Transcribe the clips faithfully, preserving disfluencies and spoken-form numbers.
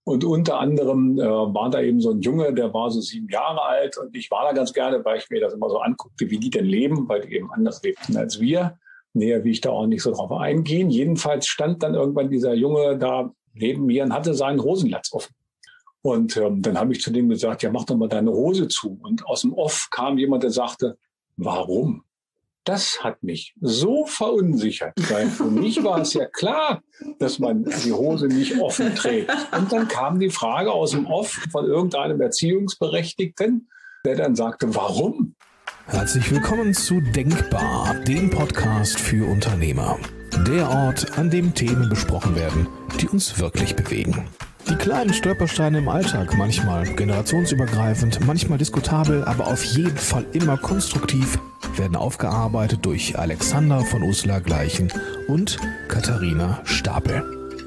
Und unter anderem äh, war da eben so ein Junge, der war so sieben Jahre alt. Und ich war da ganz gerne, weil ich mir das immer so anguckte, wie die denn leben, weil die eben anders lebten als wir. Näher will ich da auch nicht so drauf eingehen. Jedenfalls stand dann irgendwann dieser Junge da neben mir und hatte seinen Hosenlatz offen. Und ähm, dann habe ich zu dem gesagt, ja, mach doch mal deine Hose zu. Und aus dem Off kam jemand, der sagte, warum? Das hat mich so verunsichert, weil für mich war es ja klar, dass man die Hose nicht offen trägt. Und dann kam die Frage aus dem Off von irgendeinem Erziehungsberechtigten, der dann sagte, warum? Herzlich willkommen zu Denkbar, dem Podcast für Unternehmer. Der Ort, an dem Themen besprochen werden, die uns wirklich bewegen. Die kleinen Stolpersteine im Alltag, manchmal generationsübergreifend, manchmal diskutabel, aber auf jeden Fall immer konstruktiv, werden aufgearbeitet durch Alexander von Uslar-Gleichen und Katharina Stapel.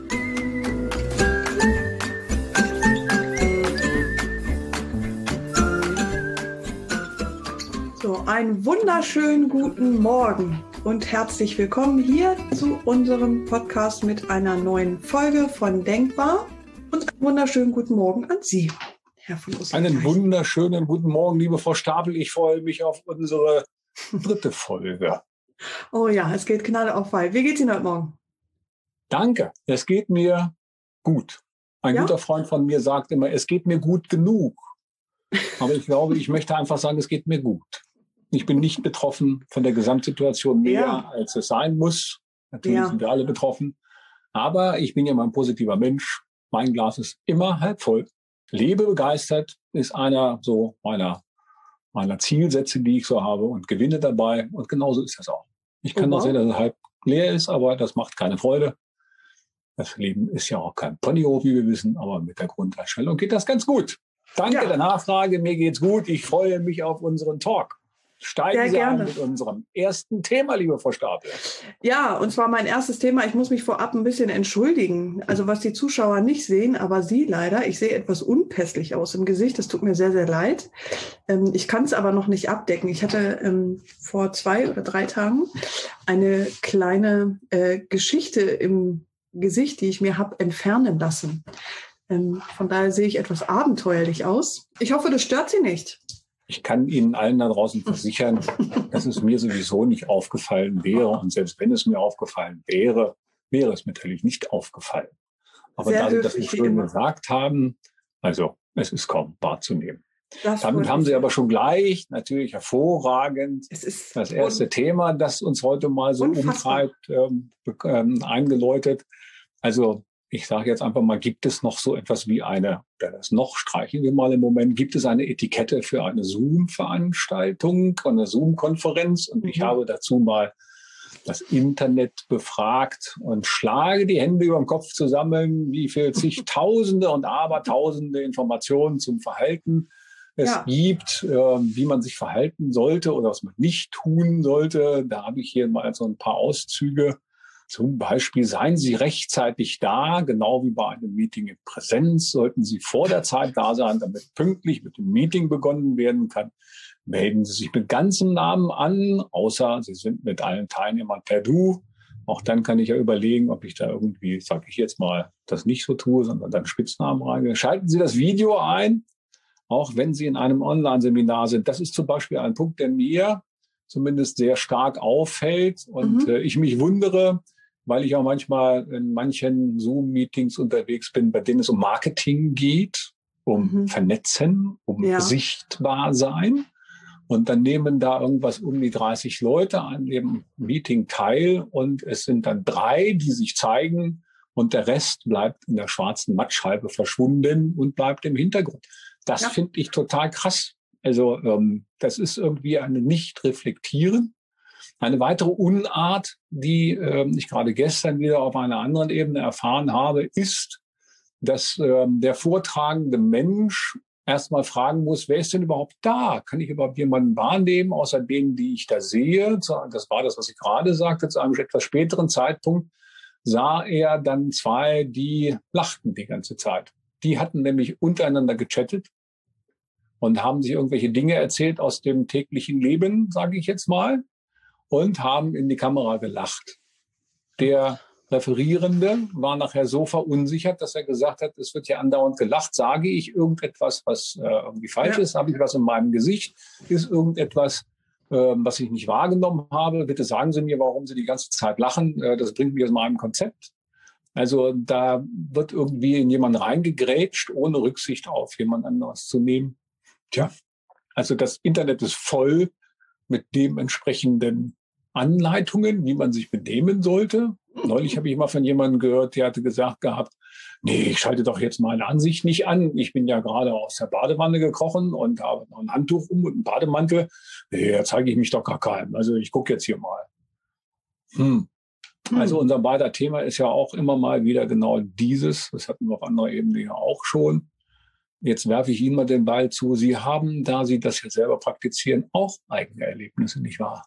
So, einen wunderschönen guten Morgen und herzlich willkommen hier zu unserem Podcast mit einer neuen Folge von Denkbar. Und einen wunderschönen guten Morgen an Sie, Herr von Uslar-Gleichen. Einen wunderschönen guten Morgen, liebe Frau Stapel. Ich freue mich auf unsere dritte Folge. Oh ja, es geht Gnade auf Weih. Wie geht's Ihnen heute Morgen? Danke, es geht mir gut. Ein Ja? guter Freund von mir sagt immer, es geht mir gut genug. Aber ich glaube, ich möchte einfach sagen, es geht mir gut. Ich bin nicht betroffen von der Gesamtsituation mehr, Ja. als es sein muss. Natürlich Ja. sind wir alle betroffen. Aber ich bin ja mal ein positiver Mensch. Mein Glas ist immer halb voll. Lebe begeistert ist einer so meiner, meiner Zielsätze, die ich so habe, und gewinne dabei. Und genauso ist das auch. Ich kann Oh, auch wow. sehen, dass es halb leer ist, aber das macht keine Freude. Das Leben ist ja auch kein Ponyhof, wie wir wissen, aber mit der Grundeinstellung geht das ganz gut. Danke Ja. der Nachfrage, mir geht's gut. Ich freue mich auf unseren Talk. Steigen Sehr Sie gerne. ein mit unserem ersten Thema, liebe Frau Stapel. Ja, und zwar mein erstes Thema. Ich muss mich vorab ein bisschen entschuldigen. Also was die Zuschauer nicht sehen, aber Sie leider. Ich sehe etwas unpässlich aus im Gesicht. Das tut mir sehr, sehr leid. Ähm, ich kann es aber noch nicht abdecken. Ich hatte ähm, vor zwei oder drei Tagen eine kleine äh, Geschichte im Gesicht, die ich mir habe entfernen lassen. Ähm, von daher sehe ich etwas abenteuerlich aus. Ich hoffe, das stört Sie nicht. Ich kann Ihnen allen da draußen versichern, dass es mir sowieso nicht aufgefallen wäre. Und selbst wenn es mir aufgefallen wäre, wäre es mir natürlich nicht aufgefallen. Aber Sehr da Sie das so höflich, wie schön immer. gesagt haben, also es ist kaum wahrzunehmen. Das Damit freut haben mich Sie sehr. aber schon gleich natürlich hervorragend Es ist das erste un- Thema, das uns heute mal so Unfassbar. umtreibt, ähm, be- ähm, eingeläutet. Also ich sage jetzt einfach mal, gibt es noch so etwas wie eine, oder das noch streichen wir mal im Moment, gibt es eine Etikette für eine Zoom-Veranstaltung, eine Zoom-Konferenz? Und ich Mhm. habe dazu mal das Internet befragt und schlage die Hände über dem Kopf zusammen, wie viel zigtausende und abertausende Informationen zum Verhalten es Ja. gibt, äh, wie man sich verhalten sollte oder was man nicht tun sollte. Da habe ich hier mal so ein paar Auszüge. Zum Beispiel, seien Sie rechtzeitig da, genau wie bei einem Meeting in Präsenz, sollten Sie vor der Zeit da sein, damit pünktlich mit dem Meeting begonnen werden kann. Melden Sie sich mit ganzem Namen an, außer Sie sind mit allen Teilnehmern per Du. Auch dann kann ich ja überlegen, ob ich da irgendwie, sage ich jetzt mal, das nicht so tue, sondern dann Spitznamen reingehe. Schalten Sie das Video ein, auch wenn Sie in einem Online-Seminar sind. Das ist zum Beispiel ein Punkt, der mir zumindest sehr stark auffällt und Mhm. äh, ich mich wundere, weil ich auch manchmal in manchen Zoom-Meetings unterwegs bin, bei denen es um Marketing geht, um Mhm. Vernetzen, um Ja. sichtbar sein. Und dann nehmen da irgendwas um die dreißig Leute an dem Meeting teil und es sind dann drei, die sich zeigen und der Rest bleibt in der schwarzen Mattscheibe verschwunden und bleibt im Hintergrund. Das Ja. finde ich total krass. Also ähm, das ist irgendwie eine Nicht-Reflektieren. Eine weitere Unart, die ähm, ich gerade gestern wieder auf einer anderen Ebene erfahren habe, ist, dass ähm, der vortragende Mensch erstmal fragen muss, wer ist denn überhaupt da? Kann ich überhaupt jemanden wahrnehmen, außer denen, die ich da sehe? Das war das, was ich gerade sagte. Zu einem etwas späteren Zeitpunkt sah er dann zwei, die lachten die ganze Zeit. Die hatten nämlich untereinander gechattet und haben sich irgendwelche Dinge erzählt aus dem täglichen Leben, sage ich jetzt mal, und haben in die Kamera gelacht. Der Referierende war nachher so verunsichert, dass er gesagt hat, es wird ja andauernd gelacht. Sage ich irgendetwas, was äh, irgendwie falsch Ja. ist? Habe ich was in meinem Gesicht? Ist irgendetwas, äh, was ich nicht wahrgenommen habe? Bitte sagen Sie mir, warum Sie die ganze Zeit lachen. Äh, das bringt mich aus meinem Konzept. Also da wird irgendwie in jemanden reingegrätscht, ohne Rücksicht auf jemand anderes zu nehmen. Tja, also das Internet ist voll mit dementsprechenden Anleitungen, wie man sich benehmen sollte. Neulich habe ich mal von jemandem gehört, der hatte gesagt gehabt, nee, ich schalte doch jetzt meine Ansicht nicht an. Ich bin ja gerade aus der Badewanne gekrochen und habe noch ein Handtuch um und einen Bademantel. Nee, da zeige ich mich doch gar keinem. Also ich gucke jetzt hier mal. Hm. Also unser beider Thema ist ja auch immer mal wieder genau dieses. Das hatten wir auf anderer Ebene ja auch schon. Jetzt werfe ich Ihnen mal den Ball zu. Sie haben, da Sie das ja selber praktizieren, auch eigene Erlebnisse, nicht wahr?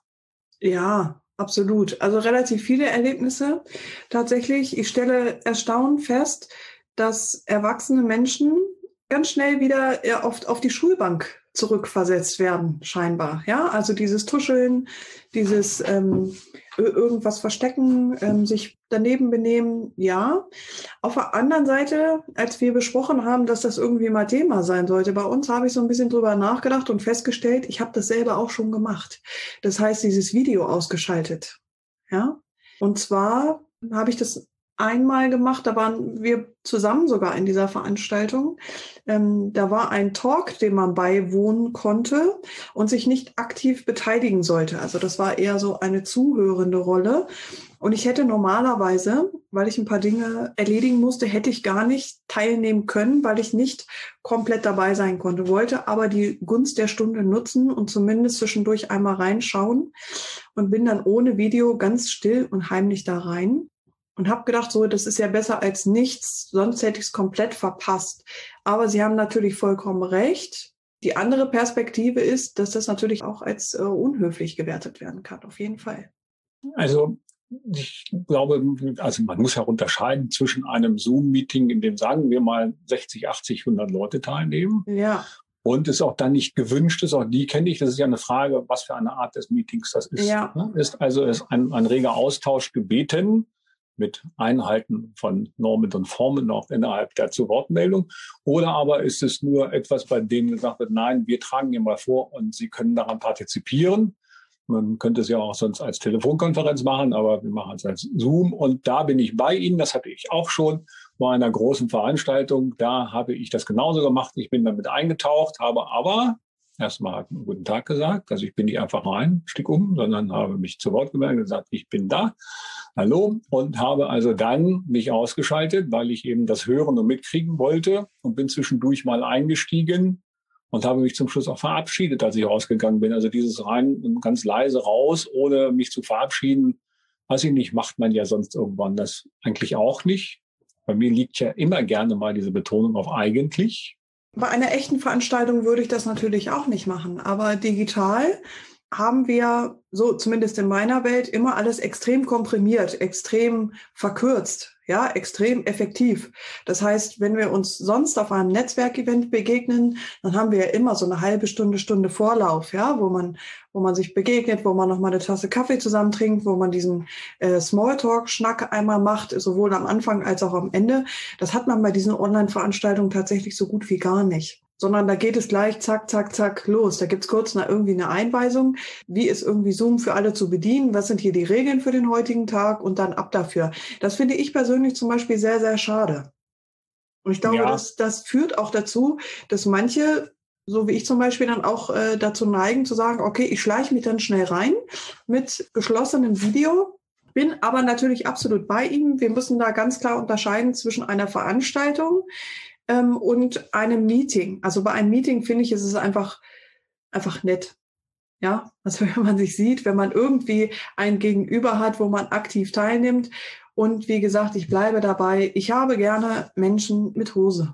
Ja, absolut. Also relativ viele Erlebnisse. Tatsächlich, ich stelle erstaunt fest, dass erwachsene Menschen ganz schnell wieder ja, oft auf die Schulbank zurückversetzt werden, scheinbar. Ja, also dieses Tuscheln, dieses ähm, irgendwas verstecken, ähm, sich daneben benehmen, ja. Auf der anderen Seite, als wir besprochen haben, dass das irgendwie mal Thema sein sollte, bei uns habe ich so ein bisschen drüber nachgedacht und festgestellt, ich habe das selber auch schon gemacht. Das heißt, dieses Video ausgeschaltet. Ja, und zwar habe ich das einmal gemacht, da waren wir zusammen sogar in dieser Veranstaltung. Ähm, da war ein Talk, dem man beiwohnen konnte und sich nicht aktiv beteiligen sollte. Also das war eher so eine zuhörende Rolle. Und ich hätte normalerweise, weil ich ein paar Dinge erledigen musste, hätte ich gar nicht teilnehmen können, weil ich nicht komplett dabei sein konnte, wollte aber die Gunst der Stunde nutzen und zumindest zwischendurch einmal reinschauen und bin dann ohne Video ganz still und heimlich da rein. Und habe gedacht, so, das ist ja besser als nichts, sonst hätte ich es komplett verpasst. Aber Sie haben natürlich vollkommen recht. Die andere Perspektive ist, dass das natürlich auch als äh, unhöflich gewertet werden kann, auf jeden Fall. Also ich glaube, also man muss ja unterscheiden zwischen einem Zoom-Meeting, in dem, sagen wir mal, sechzig, achtzig, hundert Leute teilnehmen. Ja. Und es auch dann nicht gewünscht ist, auch die kenne ich. Das ist ja eine Frage, was für eine Art des Meetings das ist. Ja. Ist also ist ein, ein reger Austausch gebeten, mit Einhalten von Normen und Formen auch innerhalb der Zu-Wort-Meldung. Oder aber ist es nur etwas, bei dem gesagt wird, nein, wir tragen hier mal vor und Sie können daran partizipieren. Man könnte es ja auch sonst als Telefonkonferenz machen, aber wir machen es als Zoom. Und da bin ich bei Ihnen, das hatte ich auch schon bei einer großen Veranstaltung. Da habe ich das genauso gemacht. Ich bin damit eingetaucht, habe aber erstmal einen guten Tag gesagt. Also ich bin nicht einfach rein, stieg um, sondern habe mich zu Wort gemeldet und gesagt, ich bin da. Hallo. Und habe also dann mich ausgeschaltet, weil ich eben das hören und mitkriegen wollte und bin zwischendurch mal eingestiegen und habe mich zum Schluss auch verabschiedet, als ich rausgegangen bin. Also dieses rein ganz leise raus, ohne mich zu verabschieden, weiß ich nicht, macht man ja sonst irgendwann das eigentlich auch nicht. Bei mir liegt ja immer gerne mal diese Betonung auf eigentlich. Bei einer echten Veranstaltung würde ich das natürlich auch nicht machen, aber digital haben wir, so zumindest in meiner Welt, immer alles extrem komprimiert, extrem verkürzt, ja, extrem effektiv. Das heißt, wenn wir uns sonst auf einem Netzwerkevent begegnen, dann haben wir ja immer so eine halbe Stunde, Stunde Vorlauf, ja, wo man, wo man sich begegnet, wo man noch mal eine Tasse Kaffee zusammen trinkt, wo man diesen äh, Smalltalk-Schnack einmal macht, sowohl am Anfang als auch am Ende. Das hat man bei diesen Online-Veranstaltungen tatsächlich so gut wie gar nicht. Sondern da geht es gleich zack, zack, zack los. Da gibt's kurz na, irgendwie eine Einweisung, wie ist irgendwie Zoom für alle zu bedienen, was sind hier die Regeln für den heutigen Tag und dann ab dafür. Das finde ich persönlich zum Beispiel sehr, sehr schade. Und ich glaube, ja. das, das führt auch dazu, dass manche, so wie ich zum Beispiel, dann auch äh, dazu neigen zu sagen, okay, ich schleiche mich dann schnell rein mit geschlossenem Video, bin aber natürlich absolut bei ihm. Wir müssen da ganz klar unterscheiden zwischen einer Veranstaltung Ähm, und einem Meeting. Also bei einem Meeting finde ich, ist es einfach, einfach nett. Ja, also wenn man sich sieht, wenn man irgendwie ein Gegenüber hat, wo man aktiv teilnimmt. Und wie gesagt, ich bleibe dabei. Ich habe gerne Menschen mit Hose.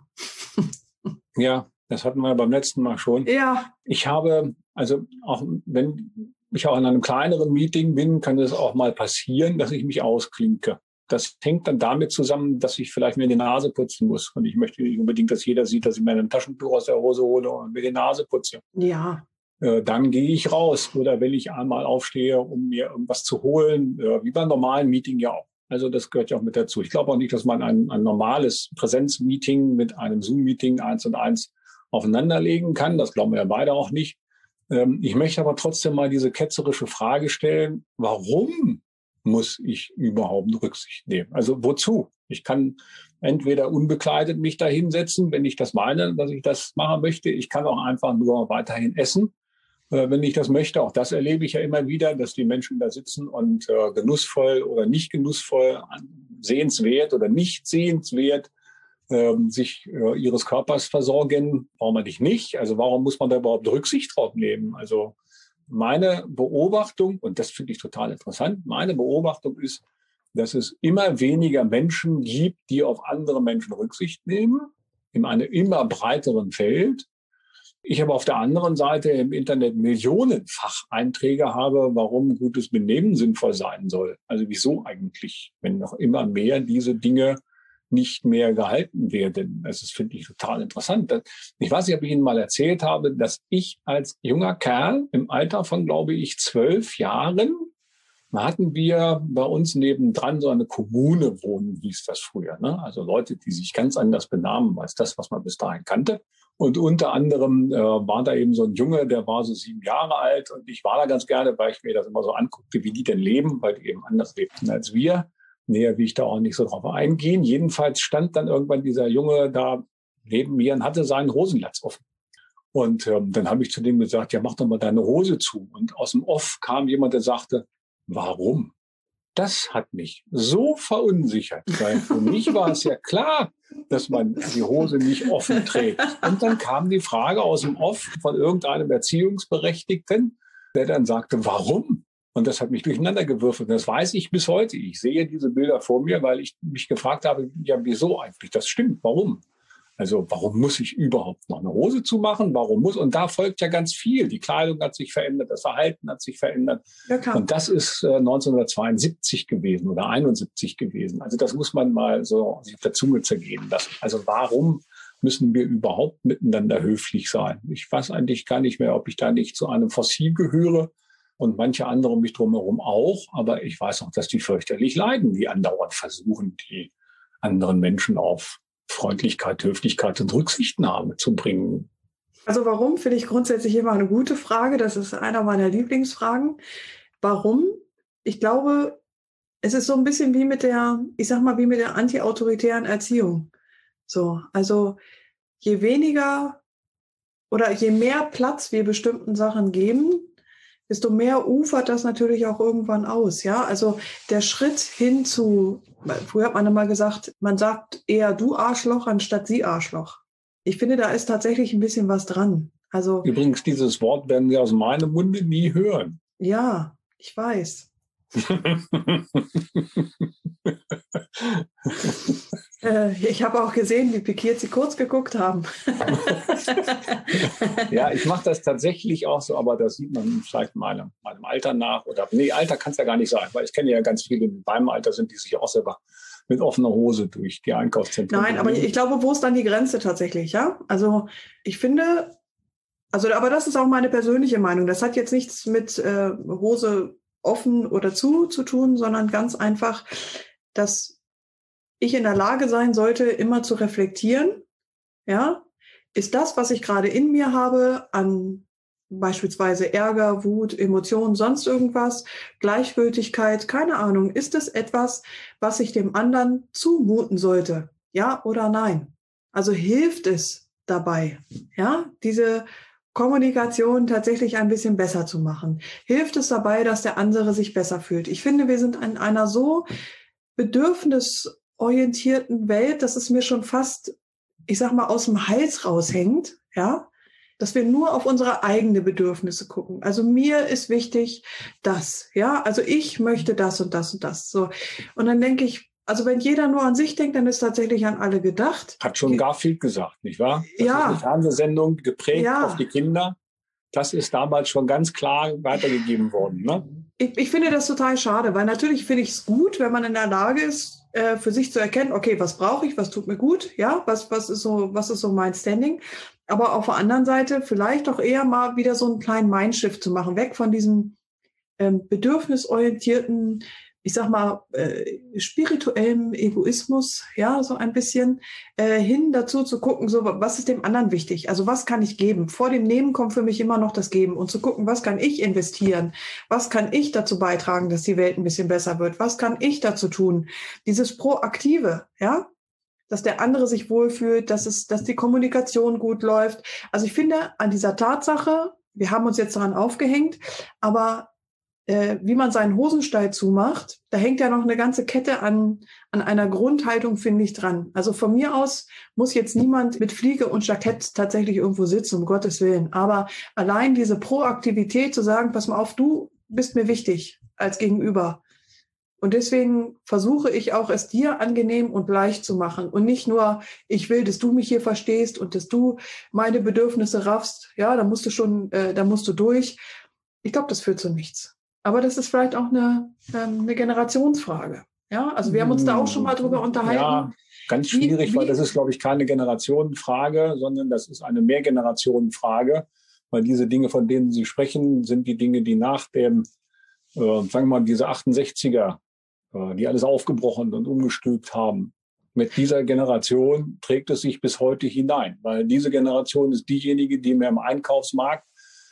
Ja, das hatten wir beim letzten Mal schon. Ja. Ich habe, also auch wenn ich auch in einem kleineren Meeting bin, kann es auch mal passieren, dass ich mich ausklinke. Das hängt dann damit zusammen, dass ich vielleicht mir die Nase putzen muss. Und ich möchte nicht unbedingt, dass jeder sieht, dass ich mir ein Taschentuch aus der Hose hole und mir die Nase putze. Ja. Äh, dann gehe ich raus. Oder wenn ich einmal aufstehe, um mir irgendwas zu holen, äh, wie beim normalen Meeting ja auch. Also das gehört ja auch mit dazu. Ich glaube auch nicht, dass man ein, ein normales Präsenzmeeting mit einem Zoom-Meeting eins und eins aufeinanderlegen kann. Das glauben wir ja beide auch nicht. Ähm, ich möchte aber trotzdem mal diese ketzerische Frage stellen, warum muss ich überhaupt Rücksicht nehmen? Also wozu? Ich kann entweder unbekleidet mich da hinsetzen, wenn ich das meine, dass ich das machen möchte. Ich kann auch einfach nur weiterhin essen, äh, wenn ich das möchte. Auch das erlebe ich ja immer wieder, dass die Menschen da sitzen und äh, genussvoll oder nicht genussvoll, sehenswert oder nicht sehenswert äh, sich äh, ihres Körpers versorgen. Warum eigentlich nicht? Also warum muss man da überhaupt Rücksicht drauf nehmen? Also meine Beobachtung, und das finde ich total interessant, meine Beobachtung ist, dass es immer weniger Menschen gibt, die auf andere Menschen Rücksicht nehmen, in einem immer breiteren Feld. Ich aber auf der anderen Seite im Internet millionenfach Einträge habe, warum gutes Benehmen sinnvoll sein soll. Also wieso eigentlich, wenn noch immer mehr diese Dinge nicht mehr gehalten werden. Das ist, finde ich, total interessant. Ich weiß nicht, ob ich Ihnen mal erzählt habe, dass ich als junger Kerl im Alter von, glaube ich, zwölf Jahren, da hatten wir bei uns nebendran so eine Kommune wohnen, hieß das früher. Ne? Also Leute, die sich ganz anders benahmen als das, was man bis dahin kannte. Und unter anderem äh, war da eben so ein Junge, der war so sieben Jahre alt. Und ich war da ganz gerne, weil ich mir das immer so anguckte, wie die denn leben, weil die eben anders lebten als wir. Näher will ich da auch nicht so drauf eingehen. Jedenfalls stand dann irgendwann dieser Junge da neben mir und hatte seinen Hosenlatz offen. Und ähm, dann habe ich zu dem gesagt, ja, mach doch mal deine Hose zu. Und aus dem Off kam jemand, der sagte, warum? Das hat mich so verunsichert, weil für mich war es ja klar, dass man die Hose nicht offen trägt. Und dann kam die Frage aus dem Off von irgendeinem Erziehungsberechtigten, der dann sagte, warum? Und das hat mich durcheinander gewürfelt. Das weiß ich bis heute. Ich sehe diese Bilder vor mir, weil ich mich gefragt habe, ja, wieso eigentlich? Das stimmt. Warum? Also warum muss ich überhaupt noch eine Hose zumachen? Warum muss? Und da folgt ja ganz viel. Die Kleidung hat sich verändert, das Verhalten hat sich verändert. Ja, und das ist äh, neunzehnhundertzweiundsiebzig gewesen oder einundsiebzig gewesen. Also das muss man mal so auf der Zunge zergehen lassen. Also warum müssen wir überhaupt miteinander höflich sein? Ich weiß eigentlich gar nicht mehr, ob ich da nicht zu einem Fossil gehöre. Und manche andere um mich drumherum auch. Aber ich weiß auch, dass die fürchterlich leiden, die andauernd versuchen, die anderen Menschen auf Freundlichkeit, Höflichkeit und Rücksichtnahme zu bringen. Also warum, finde ich grundsätzlich immer eine gute Frage. Das ist einer meiner Lieblingsfragen. Warum? Ich glaube, es ist so ein bisschen wie mit der, ich sag mal, wie mit der anti-autoritären Erziehung. So, also je weniger oder je mehr Platz wir bestimmten Sachen geben, desto mehr ufert das natürlich auch irgendwann aus. Ja, also der Schritt hin zu, früher hat man immer gesagt, man sagt eher du Arschloch anstatt sie Arschloch. Ich finde, da ist tatsächlich ein bisschen was dran. Also übrigens, dieses Wort werden wir aus meinem Munde nie hören. Ja, ich weiß. äh, ich habe auch gesehen, wie pikiert Sie kurz geguckt haben. Ja, ich mache das tatsächlich auch so, aber das sieht man vielleicht meinem, meinem Alter nach. Oder nee, Alter kann es ja gar nicht sein, weil ich kenne ja ganz viele, die in meinem Alter sind, die sich auch selber mit offener Hose durch die Einkaufszentren. Nein, aber ich glaube, wo ist dann die Grenze tatsächlich? Ja, also ich finde, also aber das ist auch meine persönliche Meinung. Das hat jetzt nichts mit äh, Hose offen oder zu zu tun, sondern ganz einfach, dass ich in der Lage sein sollte, immer zu reflektieren, ja, ist das, was ich gerade in mir habe, an beispielsweise Ärger, Wut, Emotionen, sonst irgendwas, Gleichgültigkeit, keine Ahnung, ist es etwas, was ich dem anderen zumuten sollte, ja oder nein? Also hilft es dabei, ja, diese Kommunikation tatsächlich ein bisschen besser zu machen? Hilft es dabei, dass der andere sich besser fühlt? Ich finde, wir sind in einer so bedürfnisorientierten Welt, dass es mir schon fast, ich sag mal, aus dem Hals raushängt, ja, dass wir nur auf unsere eigenen Bedürfnisse gucken. Also mir ist wichtig das, ja, also ich möchte das und das und das, so. Und dann denke ich, also wenn jeder nur an sich denkt, dann ist tatsächlich an alle gedacht. Hat schon Garfield gesagt, nicht wahr? Das ja. ist eine Fernsehsendung geprägt ja. auf die Kinder. Das ist damals schon ganz klar weitergegeben worden. Ne? Ich, ich finde das total schade, weil natürlich finde ich es gut, wenn man in der Lage ist, äh, für sich zu erkennen, okay, was brauche ich, was tut mir gut, ja, was, was ist so, was ist so mein Standing. Aber auf der anderen Seite vielleicht auch eher mal wieder so einen kleinen Mindshift zu machen, weg von diesem ähm, bedürfnisorientierten ich sag mal, äh, spirituellem Egoismus, ja, so ein bisschen, äh, hin dazu zu gucken, so, was ist dem anderen wichtig? Also was kann ich geben? Vor dem Nehmen kommt für mich immer noch das Geben und zu gucken, was kann ich investieren? Was kann ich dazu beitragen, dass die Welt ein bisschen besser wird? Was kann ich dazu tun? Dieses Proaktive, ja, dass der andere sich wohlfühlt, dass es, dass die Kommunikation gut läuft. Also ich finde an dieser Tatsache, wir haben uns jetzt daran aufgehängt, aber Äh, wie man seinen Hosenstall zumacht, da hängt ja noch eine ganze Kette an, an einer Grundhaltung, finde ich, dran. Also von mir aus muss jetzt niemand mit Fliege und Jackett tatsächlich irgendwo sitzen, um Gottes Willen. Aber allein diese Proaktivität zu sagen, pass mal auf, du bist mir wichtig als Gegenüber. Und deswegen versuche ich auch, es dir angenehm und leicht zu machen. Und nicht nur, ich will, dass du mich hier verstehst und dass du meine Bedürfnisse raffst. Ja, da musst du schon, äh, da musst du durch. Ich glaube, das führt zu nichts. Aber das ist vielleicht auch eine, ähm, eine Generationsfrage. Ja, also wir haben uns da auch schon mal drüber unterhalten. Ja, ganz schwierig, wie, wie, weil das ist, glaube ich, keine Generationenfrage, sondern das ist eine Mehrgenerationenfrage, weil diese Dinge, von denen Sie sprechen, sind die Dinge, die nach dem, äh, sagen wir mal, diese achtundsechziger, äh, die alles aufgebrochen und umgestülpt haben. Mit dieser Generation trägt es sich bis heute hinein, weil diese Generation ist diejenige, die mir im Einkaufsmarkt,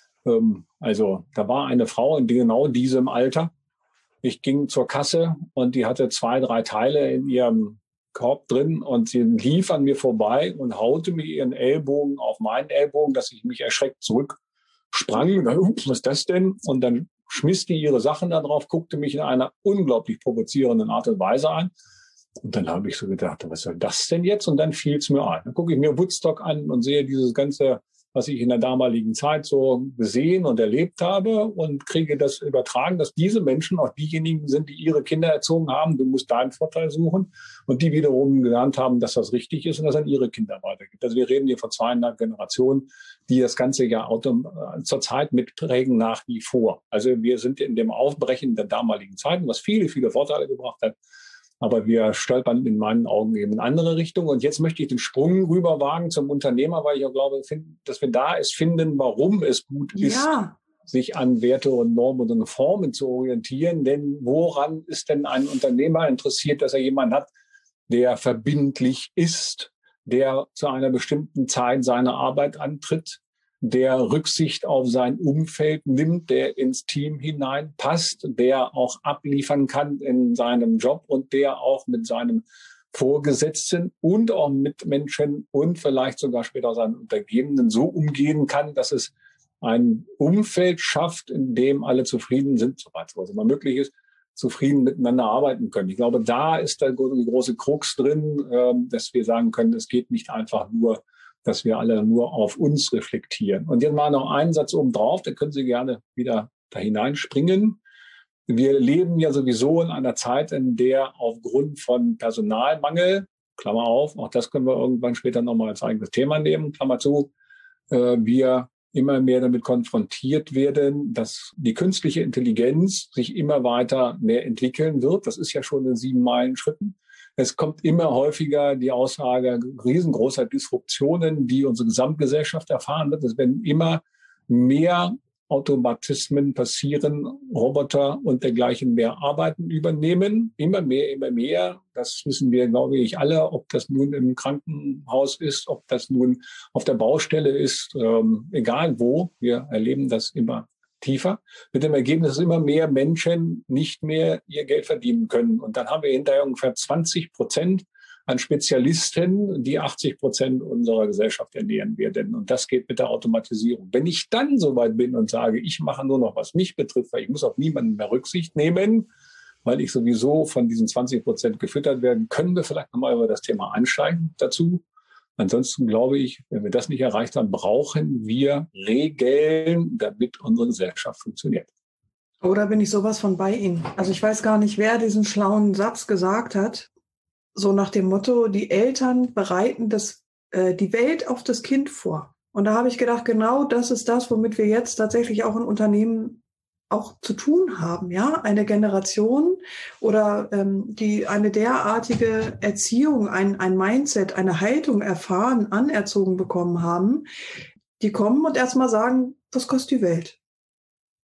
also da war eine Frau in genau diesem Alter. Ich ging zur Kasse und die hatte zwei, drei Teile in ihrem Korb drin und sie lief an mir vorbei und haute mir ihren Ellbogen auf meinen Ellbogen, dass ich mich erschreckt zurücksprang. Und dann, ups, was ist das denn? Und dann schmiss die ihre Sachen da drauf, guckte mich in einer unglaublich provozierenden Art und Weise an. Und dann habe ich so gedacht, was soll das denn jetzt? Und dann fiel es mir ein. Dann gucke ich mir Woodstock an und sehe dieses ganze, was ich in der damaligen Zeit so gesehen und erlebt habe und kriege das übertragen, dass diese Menschen auch diejenigen sind, die ihre Kinder erzogen haben. Du musst deinen Vorteil suchen und die wiederum gelernt haben, dass das richtig ist und das an ihre Kinder weitergibt. Also wir reden hier von zweieinhalb Generationen, die das Ganze ja zurzeit mitprägen nach wie vor. Also wir sind in dem Aufbrechen der damaligen Zeiten, was viele, viele Vorteile gebracht hat. Aber wir stolpern in meinen Augen eben in andere Richtungen. Und jetzt möchte ich den Sprung rüber wagen zum Unternehmer, weil ich auch glaube, dass wir da es finden, warum es gut ist, ja. sich an Werte und Normen und Formen zu orientieren. Denn woran ist denn ein Unternehmer interessiert, dass er jemanden hat, der verbindlich ist, der zu einer bestimmten Zeit seine Arbeit antritt, der Rücksicht auf sein Umfeld nimmt, der ins Team hineinpasst, der auch abliefern kann in seinem Job und der auch mit seinem Vorgesetzten und auch mit Menschen und vielleicht sogar später seinen Untergebenen so umgehen kann, dass es ein Umfeld schafft, in dem alle zufrieden sind, soweit es immer möglich ist, zufrieden miteinander arbeiten können. Ich glaube, da ist der große Krux drin, dass wir sagen können, es geht nicht einfach nur, dass wir alle nur auf uns reflektieren. Und jetzt mal noch einen Satz oben drauf, da können Sie gerne wieder da hineinspringen. Wir leben ja sowieso in einer Zeit, in der aufgrund von Personalmangel, Klammer auf, auch das können wir irgendwann später nochmal als eigenes Thema nehmen, Klammer zu, äh, wir immer mehr damit konfrontiert werden, dass die künstliche Intelligenz sich immer weiter mehr entwickeln wird. Das ist ja schon in sieben Meilen Schritten. Es kommt immer häufiger die Aussage riesengroßer Disruptionen, die unsere Gesamtgesellschaft erfahren wird. Es werden immer mehr Automatismen passieren, Roboter und dergleichen mehr Arbeiten übernehmen. Immer mehr, immer mehr. Das wissen wir, glaube ich, alle, ob das nun im Krankenhaus ist, ob das nun auf der Baustelle ist, ähm, egal wo. Wir erleben das immer tiefer, mit dem Ergebnis, dass immer mehr Menschen nicht mehr ihr Geld verdienen können. Und dann haben wir hinterher ungefähr zwanzig Prozent an Spezialisten, die achtzig Prozent unserer Gesellschaft ernähren werden. Und das geht mit der Automatisierung. Wenn ich dann soweit bin und sage, ich mache nur noch, was mich betrifft, weil ich muss auf niemanden mehr Rücksicht nehmen, weil ich sowieso von diesen zwanzig Prozent gefüttert werden, können wir vielleicht nochmal über das Thema einsteigen dazu. Ansonsten glaube ich, wenn wir das nicht erreicht haben, brauchen wir Regeln, damit unsere Gesellschaft funktioniert. Oder bin ich sowas von bei Ihnen? Also ich weiß gar nicht, wer diesen schlauen Satz gesagt hat. So nach dem Motto, die Eltern bereiten das, äh, die Welt auf das Kind vor. Und da habe ich gedacht, genau das ist das, womit wir jetzt tatsächlich auch in Unternehmen auch zu tun haben, ja, eine Generation oder ähm, die eine derartige Erziehung, ein, ein Mindset, eine Haltung erfahren, anerzogen bekommen haben, die kommen und erstmal sagen, was kostet die Welt?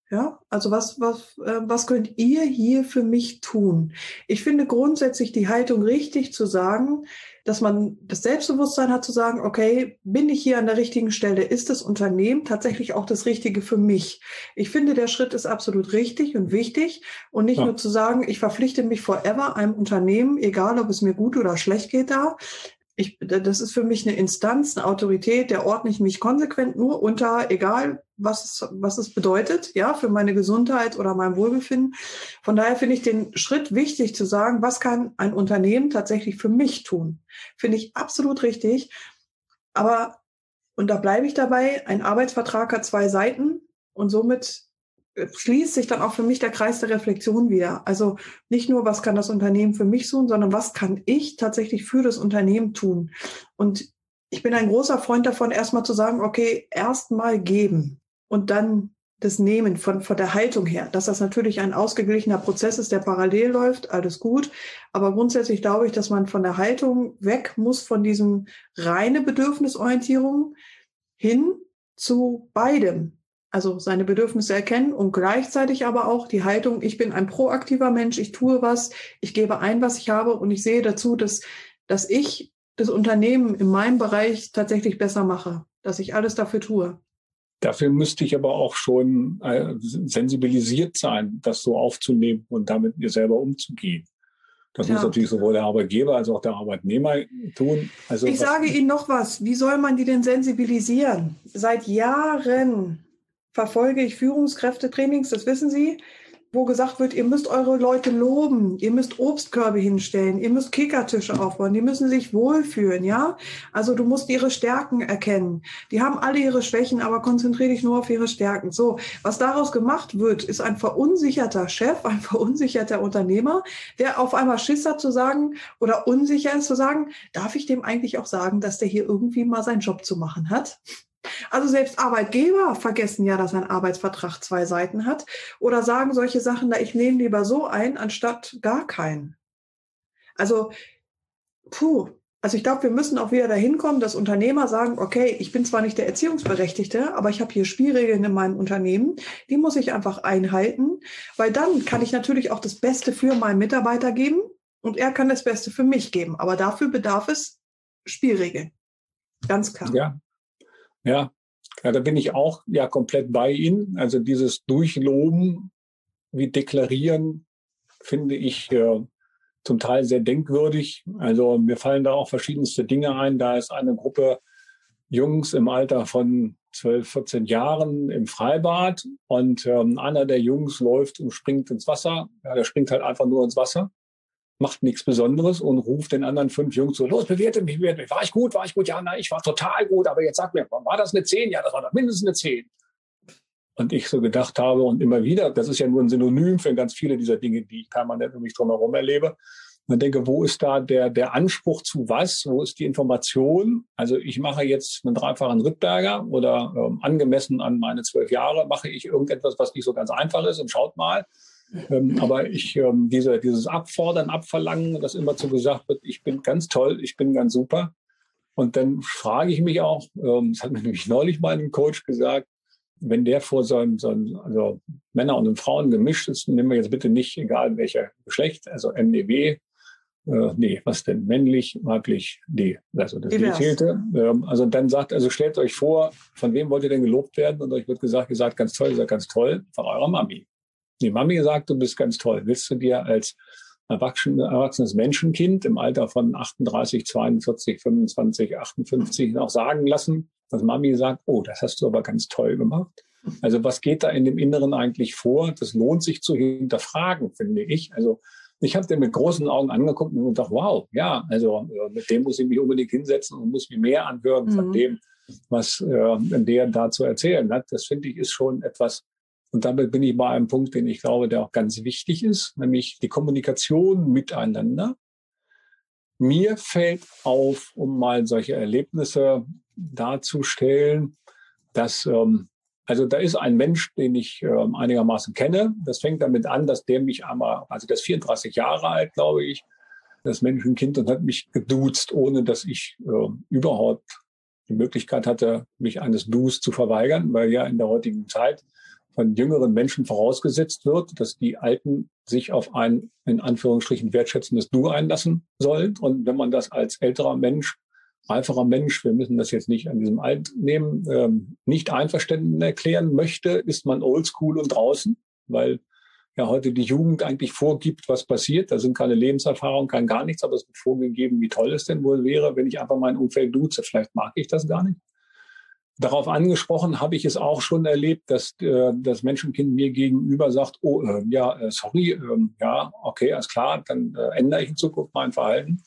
Ja, also was, was, äh, was könnt ihr hier für mich tun? Ich finde grundsätzlich die Haltung richtig zu sagen, dass man das Selbstbewusstsein hat zu sagen, okay, bin ich hier an der richtigen Stelle? Ist das Unternehmen tatsächlich auch das Richtige für mich? Ich finde, der Schritt ist absolut richtig und wichtig und nicht Ja. nur zu sagen, ich verpflichte mich forever einem Unternehmen, egal ob es mir gut oder schlecht geht da. Ich, das ist für mich eine Instanz, eine Autorität, der ordne ich mich konsequent nur unter, egal was es, was es bedeutet, ja, für meine Gesundheit oder mein Wohlbefinden. Von daher finde ich den Schritt wichtig zu sagen, was kann ein Unternehmen tatsächlich für mich tun? Finde ich absolut richtig. Aber, und da bleibe ich dabei, ein Arbeitsvertrag hat zwei Seiten und somit schließt sich dann auch für mich der Kreis der Reflexion wieder. Also nicht nur, was kann das Unternehmen für mich tun, sondern was kann ich tatsächlich für das Unternehmen tun? Und ich bin ein großer Freund davon, erstmal zu sagen, okay, erstmal geben und dann das Nehmen von, von der Haltung her. Dass das natürlich ein ausgeglichener Prozess ist, der parallel läuft, alles gut. Aber grundsätzlich glaube ich, dass man von der Haltung weg muss, von diesem reine Bedürfnisorientierung hin zu beidem. Also seine Bedürfnisse erkennen und gleichzeitig aber auch die Haltung, ich bin ein proaktiver Mensch, ich tue was, ich gebe ein, was ich habe und ich sehe dazu, dass, dass ich das Unternehmen in meinem Bereich tatsächlich besser mache, dass ich alles dafür tue. Dafür müsste ich aber auch schon äh, sensibilisiert sein, das so aufzunehmen und damit mir selber umzugehen. Das ja. muss natürlich sowohl der Arbeitgeber als auch der Arbeitnehmer tun. Also ich sage Ihnen noch was, wie soll man die denn sensibilisieren? Seit Jahren verfolge ich Führungskräftetrainings, das wissen Sie, wo gesagt wird, ihr müsst eure Leute loben, ihr müsst Obstkörbe hinstellen, ihr müsst Kickertische aufbauen, die müssen sich wohlfühlen, ja? Also du musst ihre Stärken erkennen. Die haben alle ihre Schwächen, aber konzentriere dich nur auf ihre Stärken. So, was daraus gemacht wird, ist ein verunsicherter Chef, ein verunsicherter Unternehmer, der auf einmal Schiss hat zu sagen oder unsicher ist zu sagen, darf ich dem eigentlich auch sagen, dass der hier irgendwie mal seinen Job zu machen hat? Also selbst Arbeitgeber vergessen ja, dass ein Arbeitsvertrag zwei Seiten hat oder sagen solche Sachen, da ich nehme lieber so ein, anstatt gar keinen. Also, puh, also ich glaube, wir müssen auch wieder dahin kommen, dass Unternehmer sagen, okay, ich bin zwar nicht der Erziehungsberechtigte, aber ich habe hier Spielregeln in meinem Unternehmen, die muss ich einfach einhalten, weil dann kann ich natürlich auch das Beste für meinen Mitarbeiter geben und er kann das Beste für mich geben. Aber dafür bedarf es Spielregeln. Ganz klar. Ja. Ja, ja, da bin ich auch ja komplett bei Ihnen. Also dieses Durchloben wie Deklarieren finde ich äh, zum Teil sehr denkwürdig. Also mir fallen da auch verschiedenste Dinge ein. Da ist eine Gruppe Jungs im Alter von zwölf, vierzehn Jahren im Freibad und ähm, einer der Jungs läuft und springt ins Wasser. Ja, der springt halt einfach nur ins Wasser, macht nichts Besonderes und ruft den anderen fünf Jungs so, los, bewerte mich, bewerte mich. War ich gut, war ich gut? Ja, nein, ich war total gut, aber jetzt sag mir, war das eine zehn? Ja, das war doch mindestens eine zehn. Und ich so gedacht habe und immer wieder, das ist ja nur ein Synonym für ganz viele dieser Dinge, die ich permanent um mich drumherum erlebe. Und denke, wo ist da der, der Anspruch zu was? Wo ist die Information? Also ich mache jetzt einen dreifachen Rittberger oder ähm, angemessen an meine zwölf Jahre mache ich irgendetwas, was nicht so ganz einfach ist und schaut mal. Ähm, aber ich, ähm, diese, dieses Abfordern, Abverlangen, dass immer so gesagt wird, ich bin ganz toll, ich bin ganz super. Und dann frage ich mich auch, ähm, das hat mir nämlich neulich mal ein Coach gesagt, wenn der vor so einem, so einem also Männer und Frauen gemischt ist, nehmen wir jetzt bitte nicht, egal welcher Geschlecht, also M D W, äh, nee, was denn, männlich, weiblich, D, also das D zählte. Ähm, also dann sagt, also stellt euch vor, von wem wollt ihr denn gelobt werden? Und euch wird gesagt, ihr seid ganz toll, ihr seid ganz toll, von eurer Mami. Die Mami sagt, du bist ganz toll. Willst du dir als erwachsenes Menschenkind im Alter von achtunddreißig, zweiundvierzig, fünfundzwanzig, achtundfünfzig noch sagen lassen, dass Mami sagt, oh, das hast du aber ganz toll gemacht. Also was geht da in dem Inneren eigentlich vor? Das lohnt sich zu hinterfragen, finde ich. Also ich habe den mit großen Augen angeguckt und gedacht, wow, ja, also mit dem muss ich mich unbedingt hinsetzen und muss mir mehr anhören mhm. von dem, was äh, der da zu erzählen hat. Das finde ich ist schon etwas. Und damit bin ich bei einem Punkt, den ich glaube, der auch ganz wichtig ist, nämlich die Kommunikation miteinander. Mir fällt auf, um mal solche Erlebnisse darzustellen, dass, ähm, also da ist ein Mensch, den ich ähm, einigermaßen kenne. Das fängt damit an, dass der mich einmal, also der ist vierunddreißig Jahre alt, glaube ich, das Menschenkind, und hat mich geduzt, ohne dass ich äh, überhaupt die Möglichkeit hatte, mich eines Dus zu verweigern, weil ja in der heutigen Zeit von jüngeren Menschen vorausgesetzt wird, dass die Alten sich auf ein, in Anführungsstrichen, wertschätzendes Du einlassen sollen. Und wenn man das als älterer Mensch, einfacher Mensch, wir müssen das jetzt nicht an diesem Alt nehmen, ähm, nicht einverstanden erklären möchte, ist man oldschool und draußen, weil ja heute die Jugend eigentlich vorgibt, was passiert. Da sind keine Lebenserfahrungen, kein gar nichts, aber es wird vorgegeben, wie toll es denn wohl wäre, wenn ich einfach mein Umfeld duze. Vielleicht mag ich das gar nicht. Darauf angesprochen habe ich es auch schon erlebt, dass äh, das Menschenkind mir gegenüber sagt, oh, äh, ja, äh, sorry, äh, ja, okay, alles klar, dann äh, ändere ich in Zukunft mein Verhalten.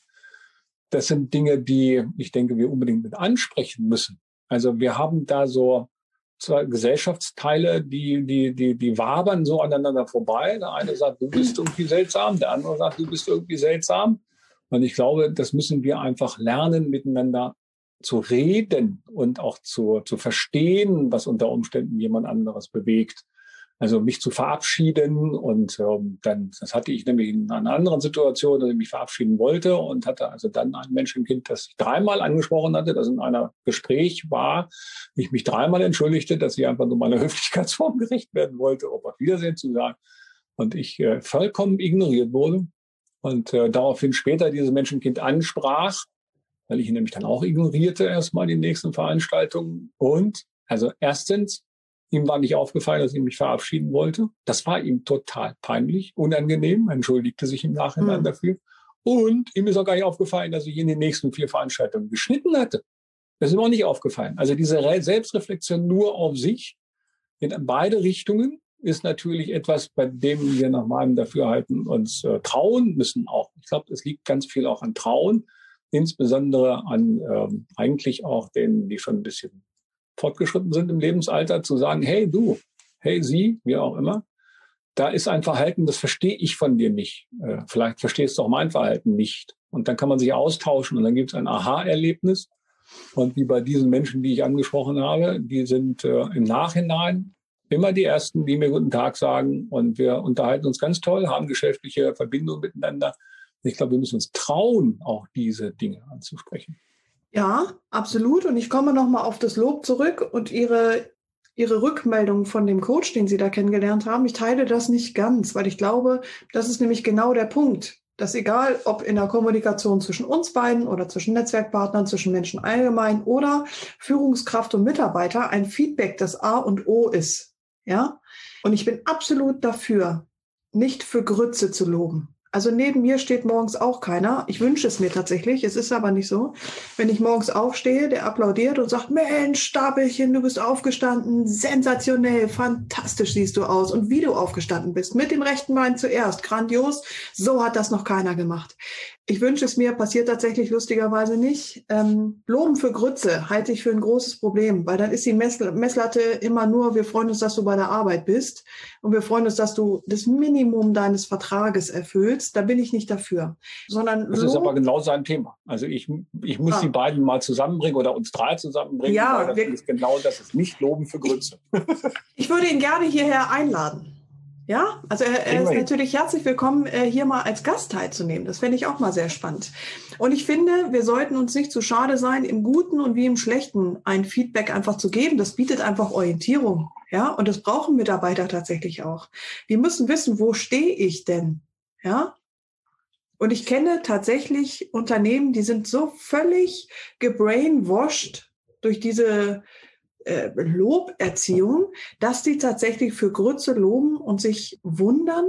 Das sind Dinge, die ich denke, wir unbedingt mit ansprechen müssen. Also wir haben da so zwei Gesellschaftsteile, die, die, die, die wabern so aneinander vorbei. Der eine sagt, du bist irgendwie seltsam, der andere sagt, du bist irgendwie seltsam. Und ich glaube, das müssen wir einfach lernen, miteinander zu reden und auch zu, zu verstehen, was unter Umständen jemand anderes bewegt. Also mich zu verabschieden und ähm, dann, das hatte ich nämlich in einer anderen Situation, dass ich mich verabschieden wollte und hatte also dann ein Menschenkind, das ich dreimal angesprochen hatte, das in einer Gespräch war, ich mich dreimal entschuldigte, dass sie einfach nur meiner Höflichkeitsform gerecht werden wollte, um auf Wiedersehen zu sagen. Und ich äh, vollkommen ignoriert wurde und äh, daraufhin später dieses Menschenkind ansprach, weil ich ihn nämlich dann auch ignorierte erstmal die nächsten Veranstaltungen. Und also erstens, ihm war nicht aufgefallen, dass ich mich verabschieden wollte. Das war ihm total peinlich, unangenehm, entschuldigte sich im Nachhinein mhm. dafür. Und ihm ist auch gar nicht aufgefallen, dass ich in den nächsten vier Veranstaltungen geschnitten hatte. Das ist ihm auch nicht aufgefallen. Also diese Selbstreflexion nur auf sich in beide Richtungen ist natürlich etwas, bei dem wir nach meinem Dafürhalten uns äh, trauen müssen auch. Ich glaube, es liegt ganz viel auch an Trauen. Insbesondere an ähm, eigentlich auch denen, die schon ein bisschen fortgeschritten sind im Lebensalter, zu sagen, hey du, hey sie, wie auch immer, da ist ein Verhalten, das verstehe ich von dir nicht. Äh, vielleicht verstehst du auch mein Verhalten nicht. Und dann kann man sich austauschen und dann gibt es ein Aha-Erlebnis. Und wie bei diesen Menschen, die ich angesprochen habe, die sind äh, im Nachhinein immer die Ersten, die mir guten Tag sagen. Und wir unterhalten uns ganz toll, haben geschäftliche Verbindungen miteinander. Ich glaube, wir müssen uns trauen, auch diese Dinge anzusprechen. Ja, absolut. Und ich komme nochmal auf das Lob zurück und Ihre, Ihre Rückmeldung von dem Coach, den Sie da kennengelernt haben. Ich teile das nicht ganz, weil ich glaube, das ist nämlich genau der Punkt, dass egal, ob in der Kommunikation zwischen uns beiden oder zwischen Netzwerkpartnern, zwischen Menschen allgemein oder Führungskraft und Mitarbeiter, ein Feedback das A und O ist. Ja? Und ich bin absolut dafür, nicht für Grütze zu loben. Also neben mir steht morgens auch keiner. Ich wünsche es mir tatsächlich, es ist aber nicht so. Wenn ich morgens aufstehe, der applaudiert und sagt, Mensch, Stapelchen, du bist aufgestanden, sensationell, fantastisch siehst du aus. Und wie du aufgestanden bist, mit dem rechten Bein zuerst, grandios, so hat das noch keiner gemacht. Ich wünsche es mir, passiert tatsächlich lustigerweise nicht. Ähm, Loben für Grütze halte ich für ein großes Problem, weil dann ist die Mess- Messlatte immer nur, wir freuen uns, dass du bei der Arbeit bist und wir freuen uns, dass du das Minimum deines Vertrages erfüllst. Da bin ich nicht dafür. Sondern das ist aber genau sein Thema. Also ich, ich muss ah. die beiden mal zusammenbringen oder uns drei zusammenbringen, ja, weil das wir, ist genau das ist nicht Loben für Grütze. Ich, ich würde ihn gerne hierher einladen. Ja, also er, er ist natürlich herzlich willkommen, hier mal als Gast teilzunehmen. Das fände ich auch mal sehr spannend. Und ich finde, wir sollten uns nicht zu schade sein, im Guten und wie im Schlechten ein Feedback einfach zu geben. Das bietet einfach Orientierung. Ja, und das brauchen Mitarbeiter tatsächlich auch. Die müssen wissen, wo stehe ich denn? Ja. Und ich kenne tatsächlich Unternehmen, die sind so völlig gebrainwashed durch diese Äh, Loberziehung, dass die tatsächlich für Grütze loben und sich wundern,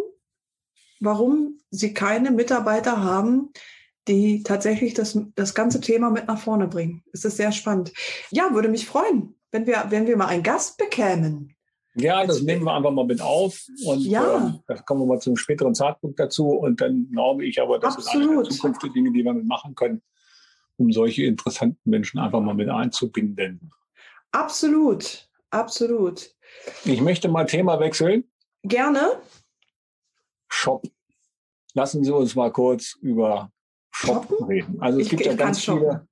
warum sie keine Mitarbeiter haben, die tatsächlich das, das ganze Thema mit nach vorne bringen. Es ist sehr spannend. Ja, würde mich freuen, wenn wir, wenn wir mal einen Gast bekämen. Ja, das nehmen wir einfach mal mit auf und ja. äh, da kommen wir mal zu einem späteren Zeitpunkt dazu und dann glaube ich aber, das Absolut. ist eine der zukünftigen Dinge, die wir mit machen können, um solche interessanten Menschen einfach mal mit einzubinden. Absolut, absolut. Ich möchte mal Thema wechseln. Gerne. Shop. Lassen Sie uns mal kurz über Shoppen, Shoppen? reden. Also es ich, gibt ich ja ganz viele,